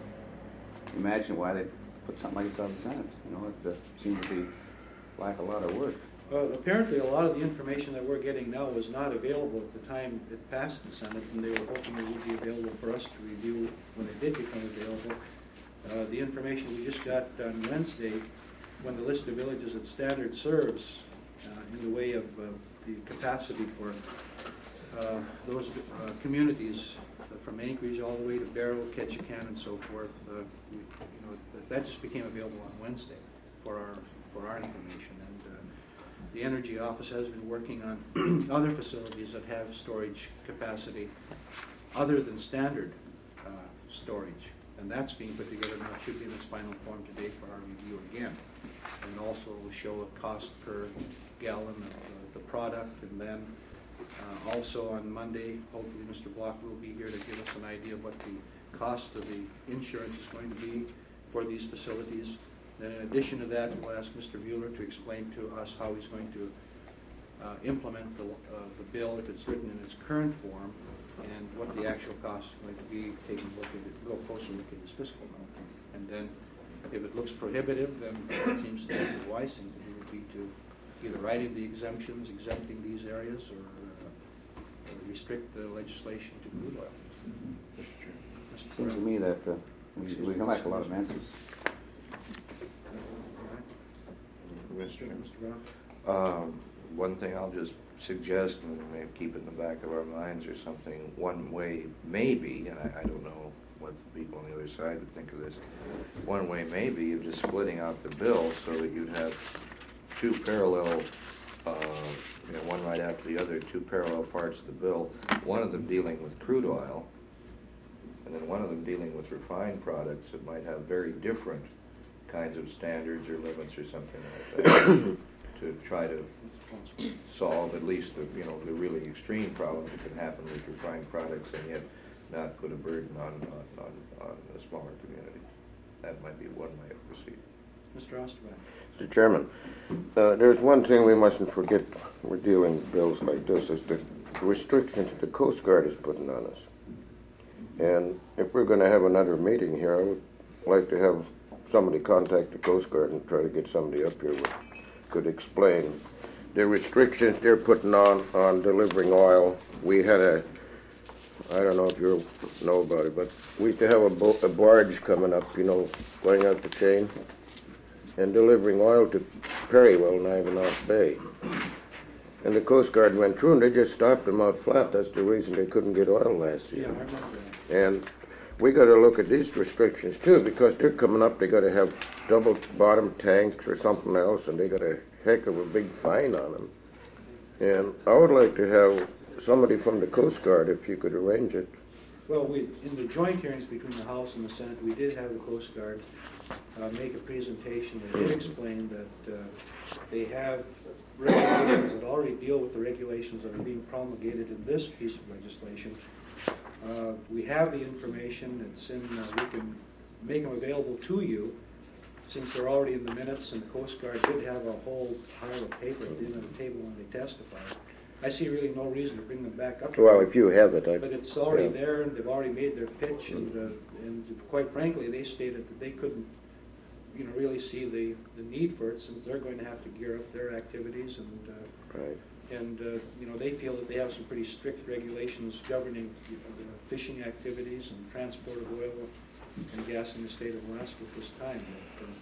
imagine why they put something like this out of the Senate. You know, it uh, seems to be lack a lot of work. Well, apparently a lot of the information that we're getting now was not available at the time it passed the Senate, and they were hoping it would be available for us to review when it did become available. Uh, the information we just got on Wednesday, when the list of villages that Standard serves uh, in the way of uh, the capacity for uh, those uh, communities uh, from Anchorage all the way to Barrow, Ketchikan, and so forth, uh, we, you know, that, that just became available on Wednesday for our for our information. And uh, the Energy Office has been working on other facilities that have storage capacity other than standard uh, storage. And that's being put together now. It should be in its final form today for our review again. And also will show a cost per gallon of uh, the product. And then uh, also on Monday, hopefully Mister Block will be here to give us an idea of what the cost of the insurance is going to be for these facilities. Then in addition to that, we'll ask Mister Bueller to explain to us how he's going to uh, implement the, uh, the bill if it's written in its current form, and what the actual cost is going to be, taking a look at it, go closer look at his fiscal note. And then if it looks prohibitive, then it seems to me the wise thing to do would be to either write in the exemptions, exempting these areas, or, uh, or restrict the legislation to crude oil. It seems to me that uh, we, we collect a lot of answers. Mister Mister Brown? Um, one thing I'll just suggest, and maybe keep it in the back of our minds or something, one way maybe, and I, I don't know what the people on the other side would think of this, one way maybe of just splitting out the bill so that you'd have two parallel, uh, you know, one right after the other, two parallel parts of the bill, one of them dealing with crude oil, and then one of them dealing with refined products that might have very different kinds of standards or limits or something like that to try to solve at least the, you know, the really extreme problems that can happen with refined products and yet not put a burden on, on, on, on a smaller community. That might be one way of proceeding. Mister Osterman? Mister Chairman, uh, there's one thing we mustn't forget when we're dealing with bills like this, is the restrictions the Coast Guard is putting on us. And if we're going to have another meeting here, I would like to have somebody contact the Coast Guard and try to get somebody up here who could explain the restrictions they're putting on on delivering oil. We had a, I don't know if you know about it, but we used to have a, bo a barge coming up, you know, going out the chain and delivering oil to Perrywell, Nivanaus Bay. And the Coast Guard went through and they just stopped them out flat. That's the reason they couldn't get oil last year. Yeah, I remember that. And we got to look at these restrictions too, because they're coming up. They got to have double bottom tanks or something else, and they got a heck of a big fine on them. And I would like to have somebody from the Coast Guard, if you could arrange it. Well, we, in the joint hearings between the House and the Senate, we did have the Coast Guard uh, make a presentation that did explain that uh, they have regulations that already deal with the regulations that are being promulgated in this piece of legislation. Uh, we have the information. It's in, uh, we can make them available to you since they're already in the minutes, and the Coast Guard did have a whole pile of paper at the end of the table when they testified. I see really no reason to bring them back up. Well, if you have it, I... But it's already yeah. there, and they've already made their pitch, and, uh, and quite frankly, they stated that they couldn't, you know, really see the, the need for it, since they're going to have to gear up their activities, and uh, Right. and uh, you know, they feel that they have some pretty strict regulations governing, you know, the fishing activities and transport of oil and gas in the state of Alaska at this time. But, uh,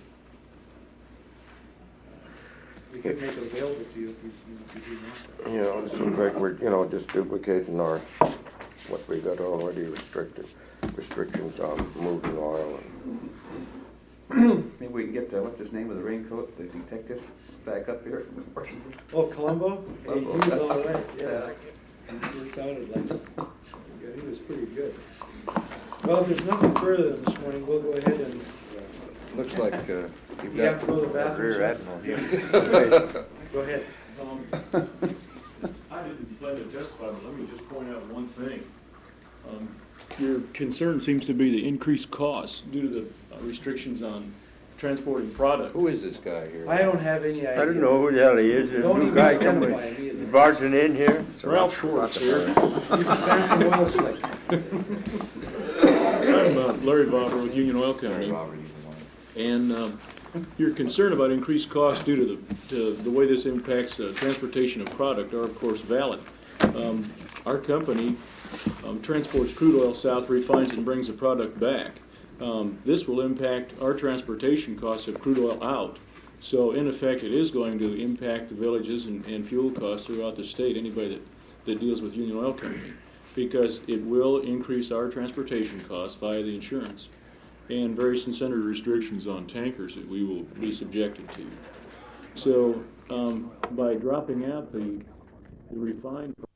we could make it available to you if you, you know, if you do want that. You know, it seems like we're, you know, just duplicating our what we got already restricted, restrictions on moving oil. Maybe we can get, uh, what's his name of the raincoat, the detective, back up here. Oh, Columbo? Hey, he was all right, yeah. Yeah. He sounded like, yeah, he was pretty good. Well, if there's nothing further this morning, we'll go ahead and, Looks like, uh, you've you have got to go to the a bathroom. rear sir? admiral here. Go ahead. Um, I didn't plan to testify, but let me just point out one thing. Um, Your concern seems to be the increased costs due to the uh, restrictions on transporting product. Who is this guy here? I don't have any idea. I don't know who the hell he is. There's a Don't new even guy coming, identify him either. barging in here. Ralph Schwartz here. He's back from Oil Slick. I'm uh, Larry Vobber with Union Oil Company. Larry Robert, he's the one. And um, your concern about increased costs due to the, to the way this impacts uh, transportation of product are of course valid. Um, our company um, transports crude oil south, refines it, and brings the product back. Um, this will impact our transportation costs of crude oil out. So in effect, it is going to impact the villages and, and fuel costs throughout the state, anybody that, that deals with Union Oil Company, because it will increase our transportation costs via the insurance and various incentive restrictions on tankers that we will be subjected to. So um, by dropping out the, the refined